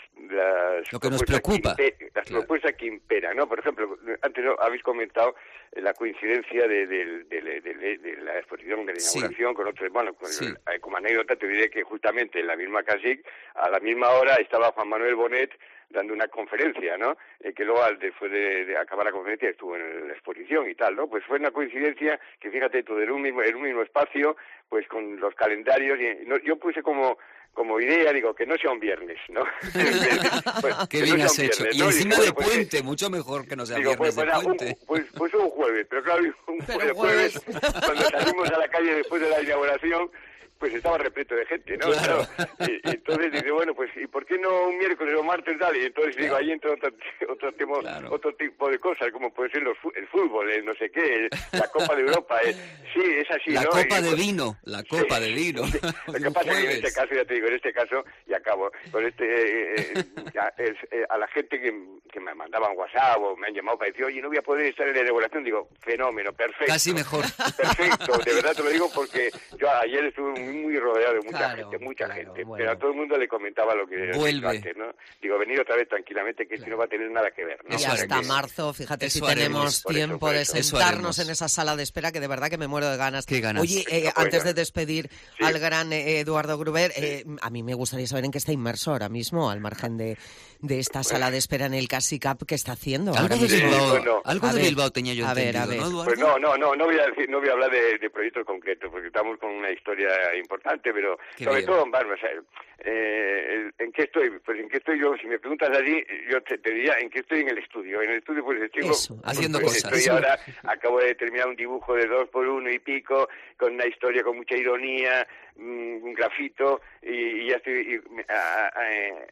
las lo que nos preocupa. Que impe- las claro. propuestas que imperan, ¿no? Por ejemplo, antes ¿no? habéis comentado la coincidencia de, de, de, de, de, de la exposición, de la inauguración sí. con otros, bueno, con, sí. como anécdota te diré que justamente en la misma CASIC, a la misma hora estaba Juan Manuel Bonet dando una conferencia, ¿no? Eh, que luego, después de, de acabar la conferencia, estuvo en la exposición y tal, ¿no? Pues fue una coincidencia que, fíjate tú, en un mismo, en un mismo espacio, pues con los calendarios, y no, yo puse como como idea, digo, que no sea un viernes, ¿no? pues, Qué bien no has hecho. Viernes, y ¿no? encima y, de pues, puente, pues, mucho mejor que no sea digo, viernes pues, de pues, puente. Un, pues, pues un jueves, pero claro, un pero jueves, jueves, cuando salimos a la calle después de la inauguración, pues estaba repleto de gente, ¿no? Claro. Y, y entonces dice, bueno, pues ¿y por qué no un miércoles o martes tal? Y entonces claro. digo, ahí entra otro, otro, tipo, claro. otro tipo de cosas, como puede ser los, el fútbol, el no sé qué, el, la Copa de Europa. El, sí, es así, la ¿no? Copa y, de vino, la Copa sí, de vino. Sí. Lo que pasa es que en este caso, ya te digo, en este caso, y acabo, con este, eh, eh, ya, es, eh, a la gente que, que me mandaban WhatsApp o me han llamado para decir, oye, no voy a poder estar en la inauguración, digo, fenómeno, perfecto. Casi mejor. Perfecto, de verdad te lo digo porque yo ayer estuve muy, muy rodeado de mucha claro, gente, mucha claro, gente, bueno. pero a todo el mundo le comentaba lo que Vuelve. antes, ¿no? Digo, venid otra vez tranquilamente, que claro. si no va a tener nada que ver, ¿no? Y hasta que... marzo, fíjate eso si tenemos por tiempo eso, por eso. de sentarnos en esa sala de espera, que de verdad que me muero de ganas. ¿Qué ganas? Oye, eh, antes de despedir sí. al gran eh, Eduardo Gruber, sí. eh, a mí me gustaría saber en qué está inmerso ahora mismo, al margen de, de esta pues, sala de espera en el CASICAP, ¿qué está haciendo? Algo de Bilbao, bueno, algo de Bilbao tenía yo a entendido, ver, a ver. ¿no, pues no, no, no, no voy a decir, no voy a hablar de, de proyectos concretos, porque estamos con una historia importante, pero qué sobre bien. todo, vamos a ver, eh, ¿en qué estoy? Pues en qué estoy yo, si me preguntas allí, yo te, te diría en qué estoy en el estudio. En el estoy pues estoy Eso, pues, haciendo pues, cosas. Estoy ahora, acabo de terminar un dibujo de dos por uno y pico, con una historia con mucha ironía, un grafito, y, y ya estoy... Y, a, a, a, eh,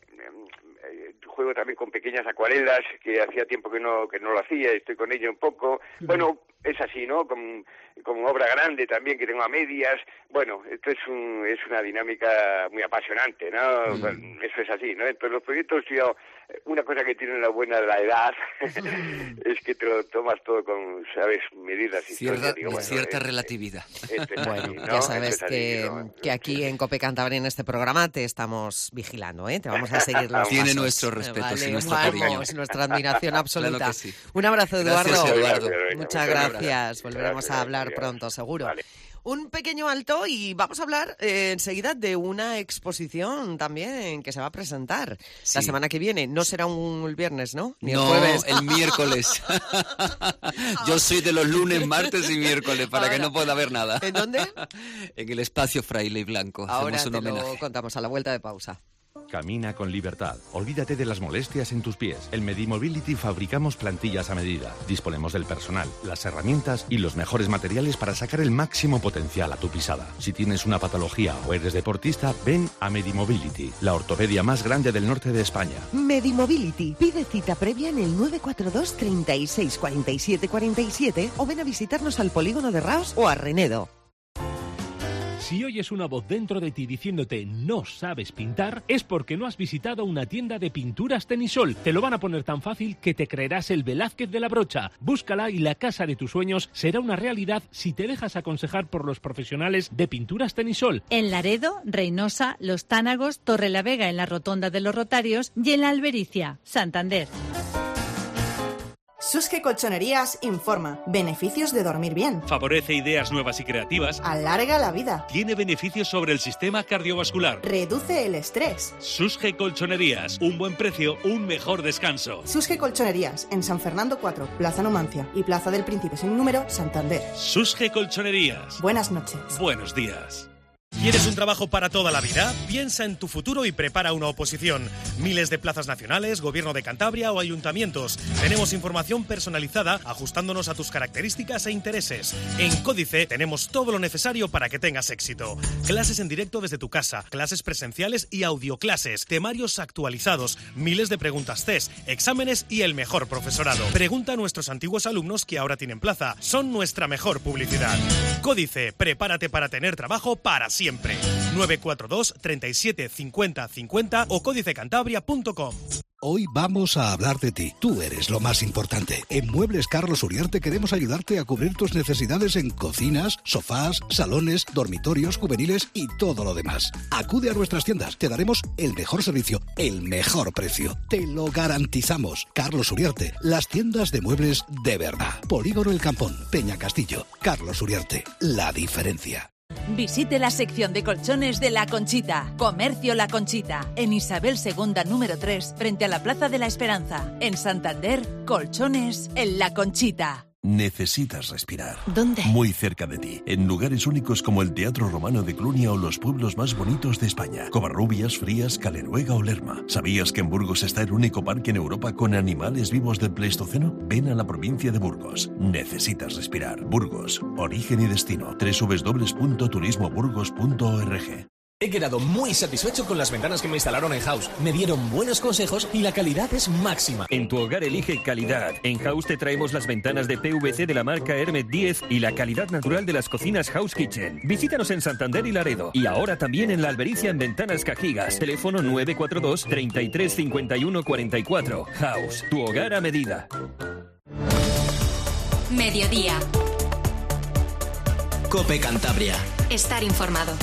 juego también con pequeñas acuarelas, que hacía tiempo que no que no lo hacía, estoy con ello un poco. Bueno, es así, ¿no? Con, con obra grande también, que tengo a medias. Bueno, esto es un, es una dinámica muy apasionante, ¿no? Mm. Eso es así, ¿no? Entonces los proyectos, yo, una cosa que tiene la buena de la edad es que te lo tomas todo con, ¿sabes? Medidas y cierta, digo, bueno, cierta es, relatividad. Es, es bueno, así, ¿no? ya sabes es que, así, ¿no? que aquí en Cope Cantabria, en este programa, te estamos vigilando, ¿eh? Te vamos a seguir los Tiene pasos. nuestro respeto vale, y nuestro vamos, cariño. nuestra admiración absoluta. Claro que sí. Un abrazo, Eduardo. Gracias, Eduardo. Muchas, Muchas gracias. gracias. Volveremos gracias, a hablar gracias. pronto, seguro. Vale. Un pequeño alto y vamos a hablar eh, enseguida de una exposición también que se va a presentar sí. la semana que viene. No será un viernes, ¿no? Ni no, el jueves. el miércoles. Yo soy de los lunes, martes y miércoles para Ahora, que no pueda haber nada. ¿En dónde? En el espacio Fraile y Blanco. Ahora Hacemos un te homenaje. lo contamos a la vuelta de pausa. Camina con libertad. Olvídate de las molestias en tus pies. En Medimobility fabricamos plantillas a medida. Disponemos del personal, las herramientas y los mejores materiales para sacar el máximo potencial a tu pisada. Si tienes una patología o eres deportista, ven a Medimobility, la ortopedia más grande del norte de España. Medimobility. Pide cita previa en el nueve cuatro dos, treinta y seis, cuarenta y siete, cuarenta y siete o ven a visitarnos al polígono de Raos o a Renedo. Si oyes una voz dentro de ti diciéndote no sabes pintar, es porque no has visitado una tienda de pinturas Tenisol. Te lo van a poner tan fácil que te creerás el Velázquez de la brocha. Búscala y la casa de tus sueños será una realidad si te dejas aconsejar por los profesionales de pinturas Tenisol. En Laredo, Reynosa, Los Tánagos, Torrelavega en la Rotonda de los Rotarios y en la Albericia, Santander. Susge Colchonerías informa. Beneficios de dormir bien. Favorece ideas nuevas y creativas. Alarga la vida. Tiene beneficios sobre el sistema cardiovascular. Reduce el estrés. Susge Colchonerías. Un buen precio, un mejor descanso. Susge Colchonerías. En San Fernando cuatro, Plaza Numancia y Plaza del Príncipe sin número, Santander. Susge Colchonerías. Buenas noches. Buenos días. ¿Quieres un trabajo para toda la vida? Piensa en tu futuro y prepara una oposición. Miles de plazas nacionales, Gobierno de Cantabria o ayuntamientos. Tenemos información personalizada ajustándonos a tus características e intereses. En Códice tenemos todo lo necesario para que tengas éxito. Clases en directo desde tu casa, clases presenciales y audioclases, temarios actualizados, miles de preguntas test, exámenes y el mejor profesorado. Pregunta a nuestros antiguos alumnos que ahora tienen plaza. Son nuestra mejor publicidad. Códice, prepárate para tener trabajo para siempre. Siempre. nueve cuatro dos, treinta y siete, cincuenta, cincuenta o códice cantabria punto com. Hoy vamos a hablar de ti. Tú eres lo más importante. En Muebles Carlos Uriarte queremos ayudarte a cubrir tus necesidades en cocinas, sofás, salones, dormitorios, juveniles y todo lo demás. Acude a nuestras tiendas. Te daremos el mejor servicio, el mejor precio. Te lo garantizamos. Carlos Uriarte, las tiendas de muebles de verdad. Polígono El Campón, Peña Castillo. Carlos Uriarte, la diferencia. Visite la sección de colchones de La Conchita. Comercio La Conchita. En Isabel segunda número tres, frente a la Plaza de la Esperanza. En Santander, colchones en La Conchita. Necesitas respirar. ¿Dónde? Muy cerca de ti, en lugares únicos como el Teatro Romano de Clunia o los pueblos más bonitos de España, Covarrubias, Frías, Caleruega o Lerma. ¿Sabías que en Burgos está el único parque en Europa con animales vivos del Pleistoceno? Ven a la provincia de Burgos. Necesitas respirar. Burgos, origen y destino. doble u doble u doble u punto turismo burgos punto org. He quedado muy satisfecho con las ventanas que me instalaron en House. Me dieron buenos consejos y la calidad es máxima. En tu hogar elige calidad. En House te traemos las ventanas de P V C de la marca Hermet diez y la calidad natural de las cocinas House Kitchen. Visítanos en Santander y Laredo. Y ahora también en La Albericia en Ventanas Cajigas. Teléfono nueve cuatro dos, treinta y tres, cincuenta y uno, cuarenta y cuatro. House, tu hogar a medida. Mediodía. COPE Cantabria. Estar informado.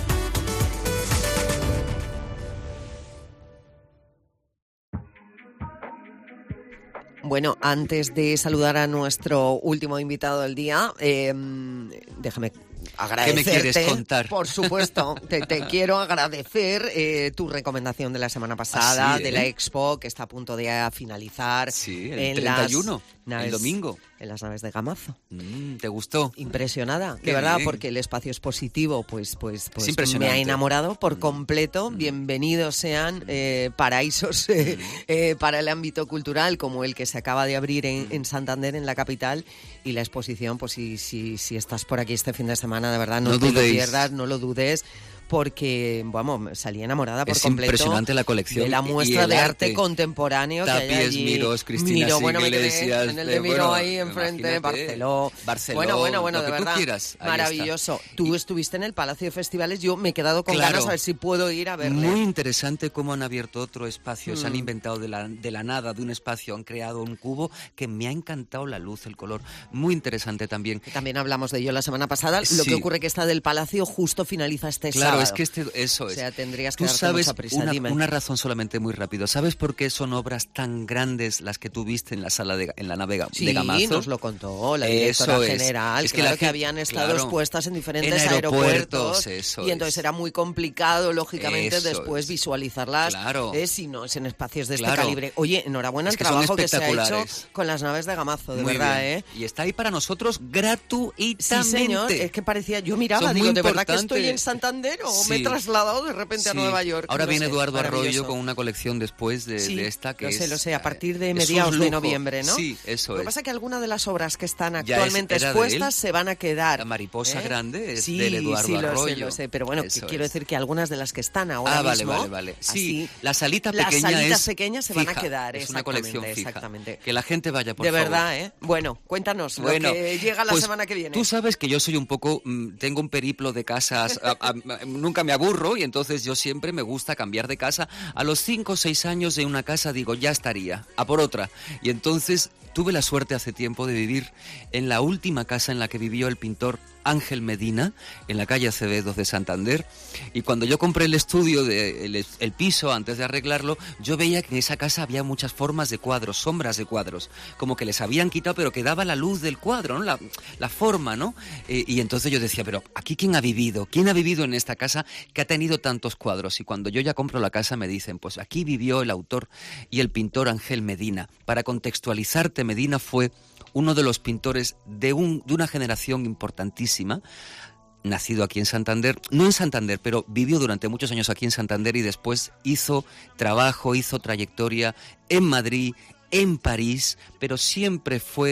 Bueno, antes de saludar a nuestro último invitado del día, eh, déjame agradecerte. ¿Qué me quieres contar? Por supuesto, te, te quiero agradecer eh, tu recomendación de la semana pasada, ¿Ah, sí, de eh? la Expo, que está a punto de finalizar. Sí, el en treinta y uno, las naves, el domingo. En las naves de Gamazo. Mm, ¿Te gustó? Impresionada, Qué de verdad, bien. porque el espacio expositivo pues, pues, pues Es impresionante. me ha enamorado por completo. Bienvenidos sean eh, paraísos eh, eh, para el ámbito cultural, como el que se acaba de abrir en, en Santander, en la capital, y la exposición, pues si, si, si estás por aquí este fin de semana, de verdad, no, No te lo dudéis. pierdas, no lo dudes, porque, vamos, salí enamorada por Es completo. impresionante la colección de la y muestra el de arte, arte. contemporáneo que hay Tapies, allí. Miros, Cristina Miró, bueno, me quedé Iglesias, en el de eh, Miró bueno, ahí enfrente, imagínate. Barceló. Barceló, Bueno, bueno, bueno, lo de que tú verdad, quieras, ahí maravilloso. Tú estuviste en el Palacio de Festivales, yo me he quedado con Claro. ganas a ver si puedo ir a verle. Muy interesante cómo han abierto otro espacio, se han Mm. inventado de la, de la nada, de un espacio, han creado un cubo que me ha encantado la luz, el color, muy interesante también. También hablamos de ello la semana pasada. Lo Sí. que ocurre que esta del Palacio justo finaliza este Claro, sábado. es que este, eso O es. sea, tendrías que Tú darte sabes mucha prisa, una, dime. una razón solamente muy rápido. ¿Sabes por qué son obras tan grandes las que tuviste en la sala de, en la nave Sí, de Gamazo? nos lo contó la directora Eso es. general. Es que claro la que gen- habían estado claro, expuestas en diferentes en aeropuertos, aeropuertos, eso y entonces es. era muy complicado, lógicamente, Eso después es. visualizarlas Claro. eh, si no es en espacios de este Claro. calibre. Oye, enhorabuena Es el que son trabajo que se ha hecho espectaculares. con las naves de Gamazo, de Muy verdad, bien. ¿eh? Y está ahí para nosotros gratuitamente. Sí, señor, es que parecía, yo miraba, Son digo, muy ¿de verdad que importantes. estoy en Santander o me he Sí. trasladado de repente a Sí. Nueva York? Ahora No viene sé, Eduardo Arroyo maravilloso. con una colección después de, Sí, de esta que lo sé, es, lo sé, a partir de es un mediados de lujo. noviembre, ¿no? Sí, eso Lo que es. pasa es que algunas de las obras que están Ya es- actualmente era de expuestas él. se van a quedar. La mariposa ¿eh? grande es sí, del Eduardo sí, lo Arroyo. sé, lo sé, pero bueno, que Eso quiero es. decir que algunas de las que están ahora Ah, vale, mismo, vale, vale. Sí, así, la salita las pequeña salitas es pequeñas se van a fija, quedar, es una exactamente, colección fija. exactamente. Que la gente vaya, por de favor. verdad, ¿eh? Bueno, cuéntanos Bueno, lo que llega la pues, semana que viene. Tú sabes que yo soy un poco, mm, tengo un periplo de casas, a- a- a- nunca me aburro y entonces yo siempre me gusta cambiar de casa. A los cinco o seis años de una casa digo, ya estaría, a por otra. Y entonces tuve la suerte hace tiempo de vivir en la última casa en la que vivió el pintor Ángel Medina, en la calle Acevedo de Santander, y cuando yo compré el estudio, de, el, el piso, antes de arreglarlo, yo veía que en esa casa había muchas formas de cuadros, sombras de cuadros, como que les habían quitado, pero quedaba la luz del cuadro, ¿no? la, la forma, ¿no? Eh, y entonces yo decía, pero ¿aquí quién ha vivido? ¿Quién ha vivido en esta casa que ha tenido tantos cuadros? Y cuando yo ya compro la casa me dicen, pues aquí vivió el autor y el pintor Ángel Medina. Para contextualizarte, Medina fue uno de los pintores de, un, de una generación importantísima, nacido aquí en Santander, no en Santander, pero vivió durante muchos años aquí en Santander y después hizo trabajo, hizo trayectoria en Madrid, en París, pero siempre fue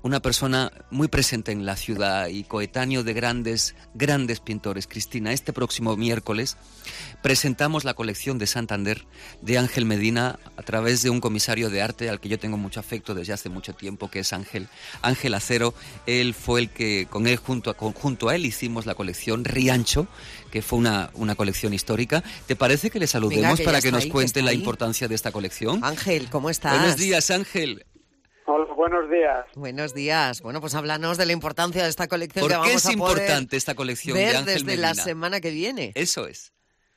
una persona muy presente en la ciudad y coetáneo de grandes, grandes pintores. Cristina, este próximo miércoles presentamos la colección de Santander de Ángel Medina a través de un comisario de arte al que yo tengo mucho afecto desde hace mucho tiempo, que es Ángel, Ángel Acero. Él fue el que, con él junto a, con, junto a él hicimos la colección Riancho, que fue una, una colección histórica. ¿Te parece que le saludemos Venga, que para que nos ahí, cuente que la importancia de esta colección? Ángel, ¿cómo estás? Buenos días, Ángel. Hola, buenos días. Buenos días. Bueno, pues háblanos de la importancia de esta colección. ¿Por que qué vamos es a poder importante esta colección ver de Ángel desde Medina? la semana que viene? Eso es.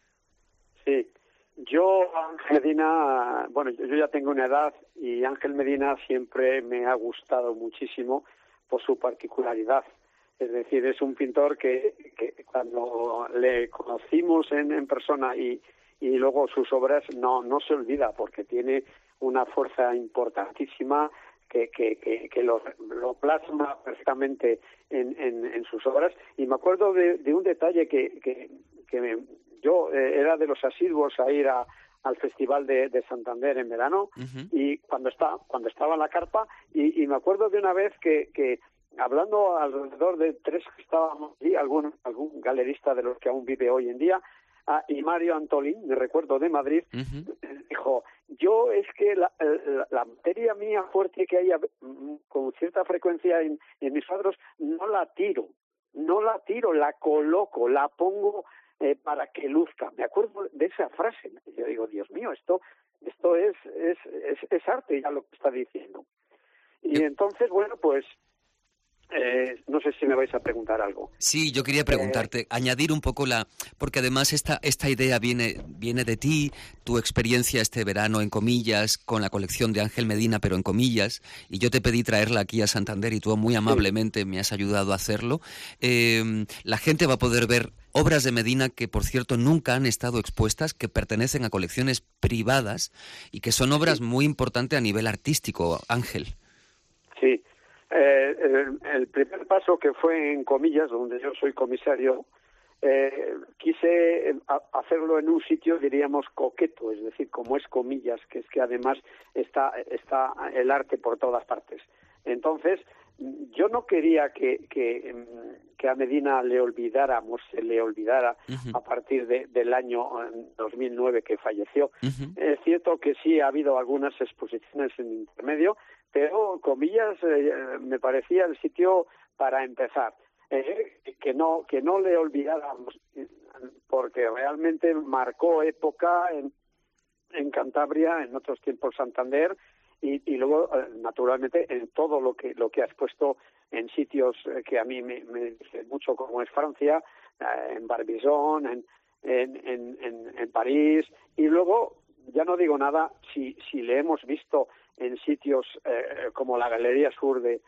Sí, yo, Ángel Medina, bueno, yo ya tengo una edad y Ángel Medina siempre me ha gustado muchísimo por su particularidad. Es decir, es un pintor que, que cuando le conocimos en, en persona y, y luego sus obras no, no se olvida porque tiene una fuerza importantísima que, que, que, que lo, lo plasma perfectamente en, en, en sus obras. Y me acuerdo de, de un detalle que, que, que me, yo eh, era de los asiduos a ir a, al Festival de, de Santander en verano, uh-huh. y cuando, está, cuando estaba en la carpa, y, y me acuerdo de una vez que, que hablando alrededor de tres que estábamos allí, algún, algún galerista de los que aún vive hoy en día, Ah, y Mario Antolín, me recuerdo de Madrid, uh-huh. dijo, yo es que la, la, la materia mía fuerte que hay con cierta frecuencia en, en mis cuadros, no la tiro, no la tiro, la coloco, la pongo eh, para que luzca. Me acuerdo de esa frase. Yo digo, Dios mío, esto esto es, es, es, es arte ya lo que está diciendo. Y entonces, bueno, pues, Eh, no sé si me vais a preguntar algo. Sí, yo quería preguntarte, eh, añadir un poco la... Porque además esta, esta idea viene, viene de ti, tu experiencia este verano, en comillas, con la colección de Ángel Medina, pero en comillas, y yo te pedí traerla aquí a Santander y tú muy amablemente sí. me has ayudado a hacerlo. Eh, la gente va a poder ver obras de Medina que, por cierto, nunca han estado expuestas, que pertenecen a colecciones privadas y que son obras sí. muy importantes a nivel artístico, Ángel. Sí. Eh, el, el primer paso, que fue en comillas, donde yo soy comisario, eh, quise hacerlo en un sitio, diríamos, coqueto, es decir, como es comillas, que es que además está, está el arte por todas partes. Entonces, yo no quería que, que, que a Medina le olvidáramos, se le olvidara uh-huh. a partir de, del año dos mil nueve que falleció. Uh-huh. Es cierto que sí ha habido algunas exposiciones en intermedio, pero comillas eh, me parecía el sitio para empezar, eh, que no que no le olvidáramos, porque realmente marcó época en, en Cantabria, en otros tiempos Santander, y, y luego eh, naturalmente en todo lo que lo que has puesto en sitios eh, que a mí me, me dicen mucho, como es Francia, eh, en Barbizon, en, en, en, en, en París, y luego ya no digo nada si si le hemos visto en sitios eh, como la Galería Sur de...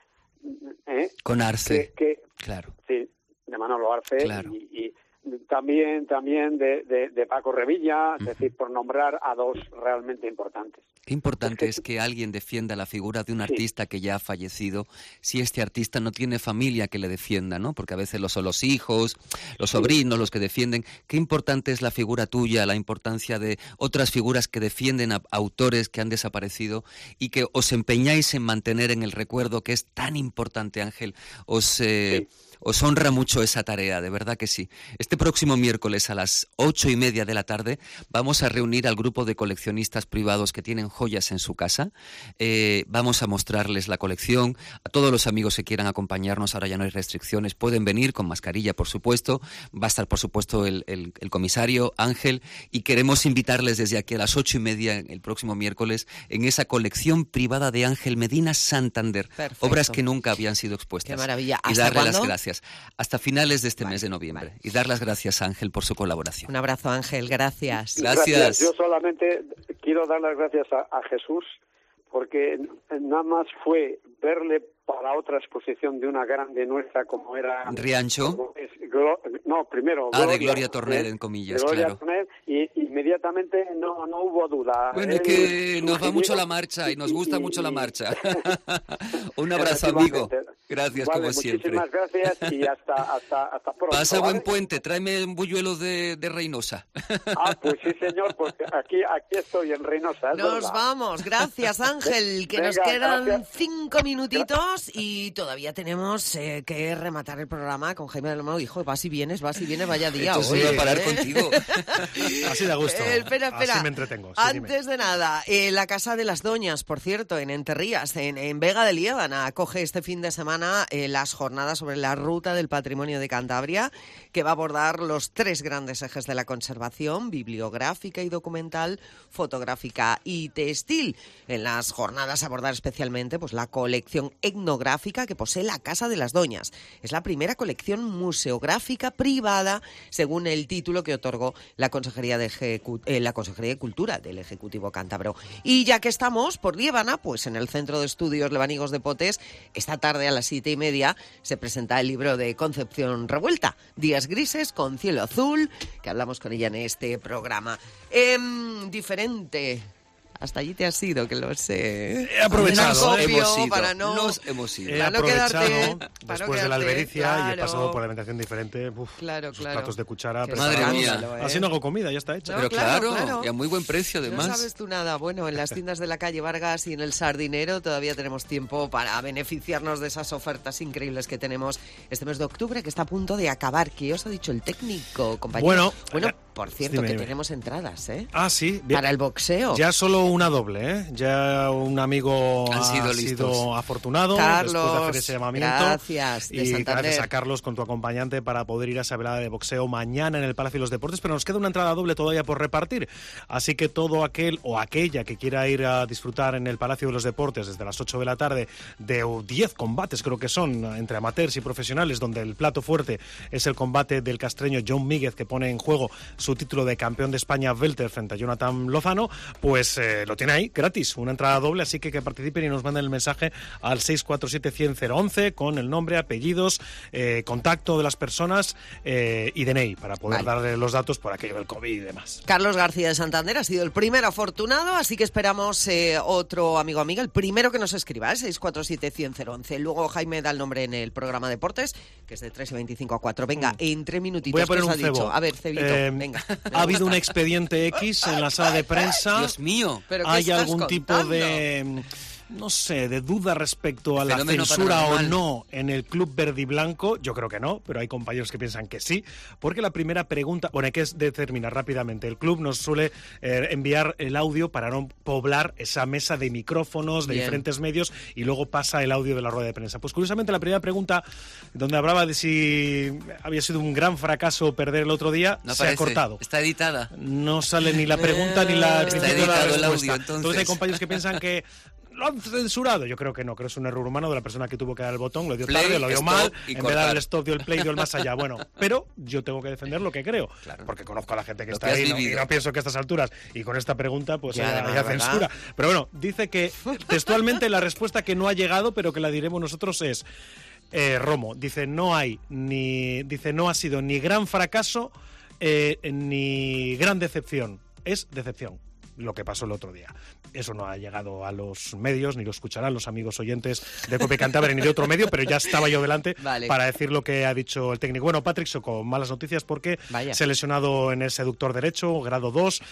Eh, Con Arce, que, que, claro. Sí, de Manolo Arce, claro. y, y también también de, de, de Paco Revilla, es uh-huh. decir, por nombrar a dos realmente importantes. Qué importante es que, es que alguien defienda la figura de un artista sí. que ya ha fallecido, si este artista no tiene familia que le defienda, ¿no? Porque a veces lo son los hijos, los sobrinos sí. los que defienden. Qué importante es la figura tuya, la importancia de otras figuras que defienden a autores que han desaparecido y que os empeñáis en mantener en el recuerdo, que es tan importante, Ángel. Os... Eh, sí. Os honra mucho esa tarea, de verdad que sí. Este próximo miércoles a las ocho y media de la tarde vamos a reunir al grupo de coleccionistas privados que tienen joyas en su casa. Eh, vamos a mostrarles la colección. A todos los amigos que quieran acompañarnos, ahora ya no hay restricciones, pueden venir con mascarilla, por supuesto. Va a estar, por supuesto, el, el, el comisario Ángel, y queremos invitarles desde aquí a las ocho y media el próximo miércoles en esa colección privada de Ángel Medina Santander. Perfecto. Obras que nunca habían sido expuestas. Qué maravilla. Y ¿Hasta darle cuándo? las gracias. Hasta finales de este vale, mes de noviembre. Vale. Y dar las gracias a Ángel por su colaboración. Un abrazo, Ángel. Gracias. Gracias. gracias. Yo solamente quiero dar las gracias a, a Jesús, porque nada más fue verle para otra exposición de una grande nuestra como era... Riancho. Como es, Glo, no, primero... Ah, Gloria, de Gloria Torner, en comillas, Gloria claro. Torner, y inmediatamente no, no hubo duda. Bueno, es que nos va mucho la marcha y nos gusta y, mucho la marcha. Un abrazo, amigo. Gracias, vale, como siempre. Muchísimas gracias y hasta, hasta, hasta pronto. Pasa ¿vale? buen puente, tráeme un buñuelo de, de Reynosa. Ah, pues sí, señor, pues aquí, aquí estoy en Reynosa. Nos verdad. vamos, gracias Ángel, que Venga, nos quedan gracias. cinco minutitos y todavía tenemos eh, que rematar el programa con Jaime del Mau. Hijo, vas y vienes, vas y vienes, vaya día. Esto se hoy, iba a parar ¿eh? contigo. Así de gusto. Eh, espera, espera. Así me entretengo. Sí, Antes dime. de nada, eh, la Casa de las Doñas, por cierto, en Enterrías, en, en Vega de Liébana, acoge este fin de semana eh, las jornadas sobre la ruta del patrimonio de Cantabria, que va a abordar los tres grandes ejes de la conservación: bibliográfica y documental, fotográfica y textil. En las jornadas abordar especialmente pues, la colección etnográfica que posee la Casa de las Doñas. Es la primera colección museográfica privada, según el título que otorgó la Consejería de, Ejecu- eh, la Consejería de Cultura del Ejecutivo Cántabro. Y ya que estamos por Liébana, pues en el Centro de Estudios Lebanigos de Potes, esta tarde a las siete y media se presenta el libro de Concepción Revuelta, Días Grises con Cielo Azul, que hablamos con ella en este programa. Eh, diferente. Hasta allí te has ido, que lo sé. He aprovechado, Copio, hemos ido, para no, nos hemos ido. He para no aprovechado quedarte, para después no de la quedarte, albericia y he claro. pasado por alimentación diferente. Uf, Claro, esos claro. platos de cuchara. Qué preparados. Madre mía. escándalo, ¿eh? Así no hago comida, ya está hecha. No, Pero claro, claro, claro. y a muy buen precio además. No sabes tú nada. Bueno, en las tiendas de la calle Vargas y en el Sardinero todavía tenemos tiempo para beneficiarnos de esas ofertas increíbles que tenemos este mes de octubre, que está a punto de acabar. ¿Qué os ha dicho el técnico, compañero? Bueno, bueno ya, por cierto, dime, que dime. tenemos entradas, ¿eh? Ah, sí. Bien. Para el boxeo. Ya solo una doble, ¿eh? Ya un amigo Han ha sido sido, listos. afortunado Carlos, después de hacer ese llamamiento. gracias, de y Santander. gracias a Carlos con tu acompañante para poder ir a esa velada de boxeo mañana en el Palacio de los Deportes, pero nos queda una entrada doble todavía por repartir. Así que todo aquel o aquella que quiera ir a disfrutar en el Palacio de los Deportes desde las ocho de la tarde de diez combates, creo que son, entre amateurs y profesionales, donde el plato fuerte es el combate del castreño John Míguez, que pone en juego su título de campeón de España welter frente a Jonathan Lozano, pues eh, lo tiene ahí, gratis, una entrada doble, así que que participen y nos manden el mensaje al seis cuatro siete, cien, cero once con el nombre, apellidos, eh, contacto de las personas eh, y D N I para poder Vale. darle los datos por aquello del COVID y demás. Carlos García de Santander ha sido el primer afortunado, así que esperamos eh, otro amigo amiga, el primero que nos escriba, ¿eh? seis cuatro siete, cien, cero once. Luego Jaime da el nombre en el programa Deportes, que es de tres y veinticinco a cuatro. Venga, en tres minutitos. Voy a poner ¿qué os un ha cebo. dicho? A ver, Cebito, Eh, venga. Ha habido un expediente X en la sala de prensa. Dios mío. ¿Pero qué ¿Hay estás algún tipo contando? de, no sé, de duda respecto a la Fenómeno censura o paranormal. no en el Club Verde y Blanco? Yo creo que no, pero hay compañeros que piensan que sí, porque la primera pregunta, bueno, hay que determinar rápidamente. El club nos suele eh, enviar el audio para no poblar esa mesa de micrófonos de Bien. diferentes medios y luego pasa el audio de la rueda de prensa. Pues curiosamente la primera pregunta, donde hablaba de si había sido un gran fracaso perder el otro día, No se ha aparece. cortado. Está editada. No sale ni la pregunta ni la, el Está principio de la editado el respuesta. audio, entonces. hay compañeros que piensan que lo han censurado. Yo creo que no, creo que es un error humano de la persona que tuvo que dar el botón, lo dio Play, tarde, lo dio stop mal, y en vez de cortar. dar el stop dio el play, dio el más allá. Bueno, pero yo tengo que defender lo que creo, Claro. porque conozco a la gente que Lo está que has ahí, ¿no? Y vivido. no pienso que a estas alturas y con esta pregunta pues Ya, haya, además, haya ¿verdad? censura. Pero bueno, dice que textualmente la respuesta que no ha llegado, pero que la diremos nosotros es eh, Romo, dice no hay ni dice no ha sido ni gran fracaso eh, ni gran decepción, es decepción lo que pasó el otro día. Eso no ha llegado a los medios, ni lo escucharán los amigos oyentes de Cope Cantabria ni de otro medio, pero ya estaba yo delante Vale. para decir lo que ha dicho el técnico. Bueno, Patrick Soko, malas noticias porque Vaya. se ha lesionado en el seductor derecho, grado dos.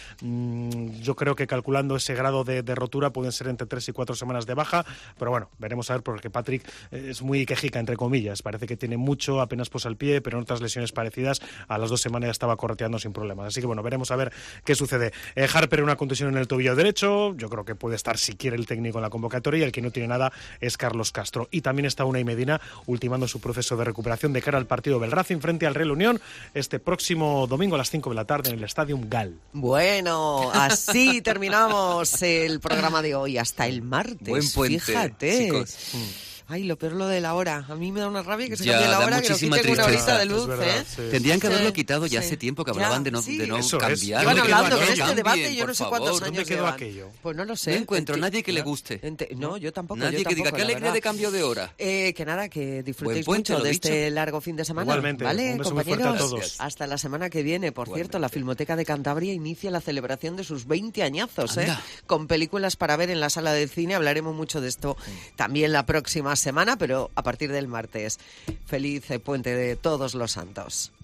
Mm, yo creo que calculando ese grado de, de rotura pueden ser entre tres y cuatro semanas de baja, pero bueno, veremos a ver, porque Patrick eh, es muy quejica, entre comillas. Parece que tiene mucho, apenas posa el pie, pero en otras lesiones parecidas a las dos semanas ya estaba correteando sin problemas. Así que bueno, veremos a ver qué sucede. Eh, Harper, una contusión en el tobillo derecho, yo creo que puede estar si quiere el técnico en la convocatoria, y el que no tiene nada es Carlos Castro. Y también está Unai Medina ultimando su proceso de recuperación de cara al partido del Racing frente al Real Unión este próximo domingo a las cinco de la tarde en el Stadium Gal. Bueno, así terminamos el programa de hoy. Hasta el martes. Buen puente, Fíjate. chicos. Ay, lo peor lo de la hora. A mí me da una rabia que se Ya, cambie la da hora, que nos muchísima quiten una horita tristeza. de luz, Es verdad, ¿eh? sí. Tendrían que haberlo Sí, quitado ya sí. hace tiempo que Ya, hablaban de no, sí. de no Eso es. cambiar. Iban ¿Dónde quedó hablando con aquello? este debate, Cambien, yo no por sé cuántos favor. años ¿Dónde quedó llevan. aquello? Pues no lo sé. No encuentro Enti- nadie que le guste. Enti- no, yo tampoco. Nadie yo que diga, tampoco, qué la alegría verdad. de cambio de hora. Eh, que nada, que disfrutéis Buen puente, mucho lo de dicho. este largo fin de semana. Igualmente, ¿Vale, un beso muy fuerte a compañeros? todos. Hasta la semana que viene. Por cierto, la Filmoteca de Cantabria inicia la celebración de sus veinte añazos, ¿eh? Anda. Con películas para ver en la sala del cine. Hablaremos mucho de esto también la próxima semana, pero a partir del martes. Feliz eh, puente de Todos los Santos.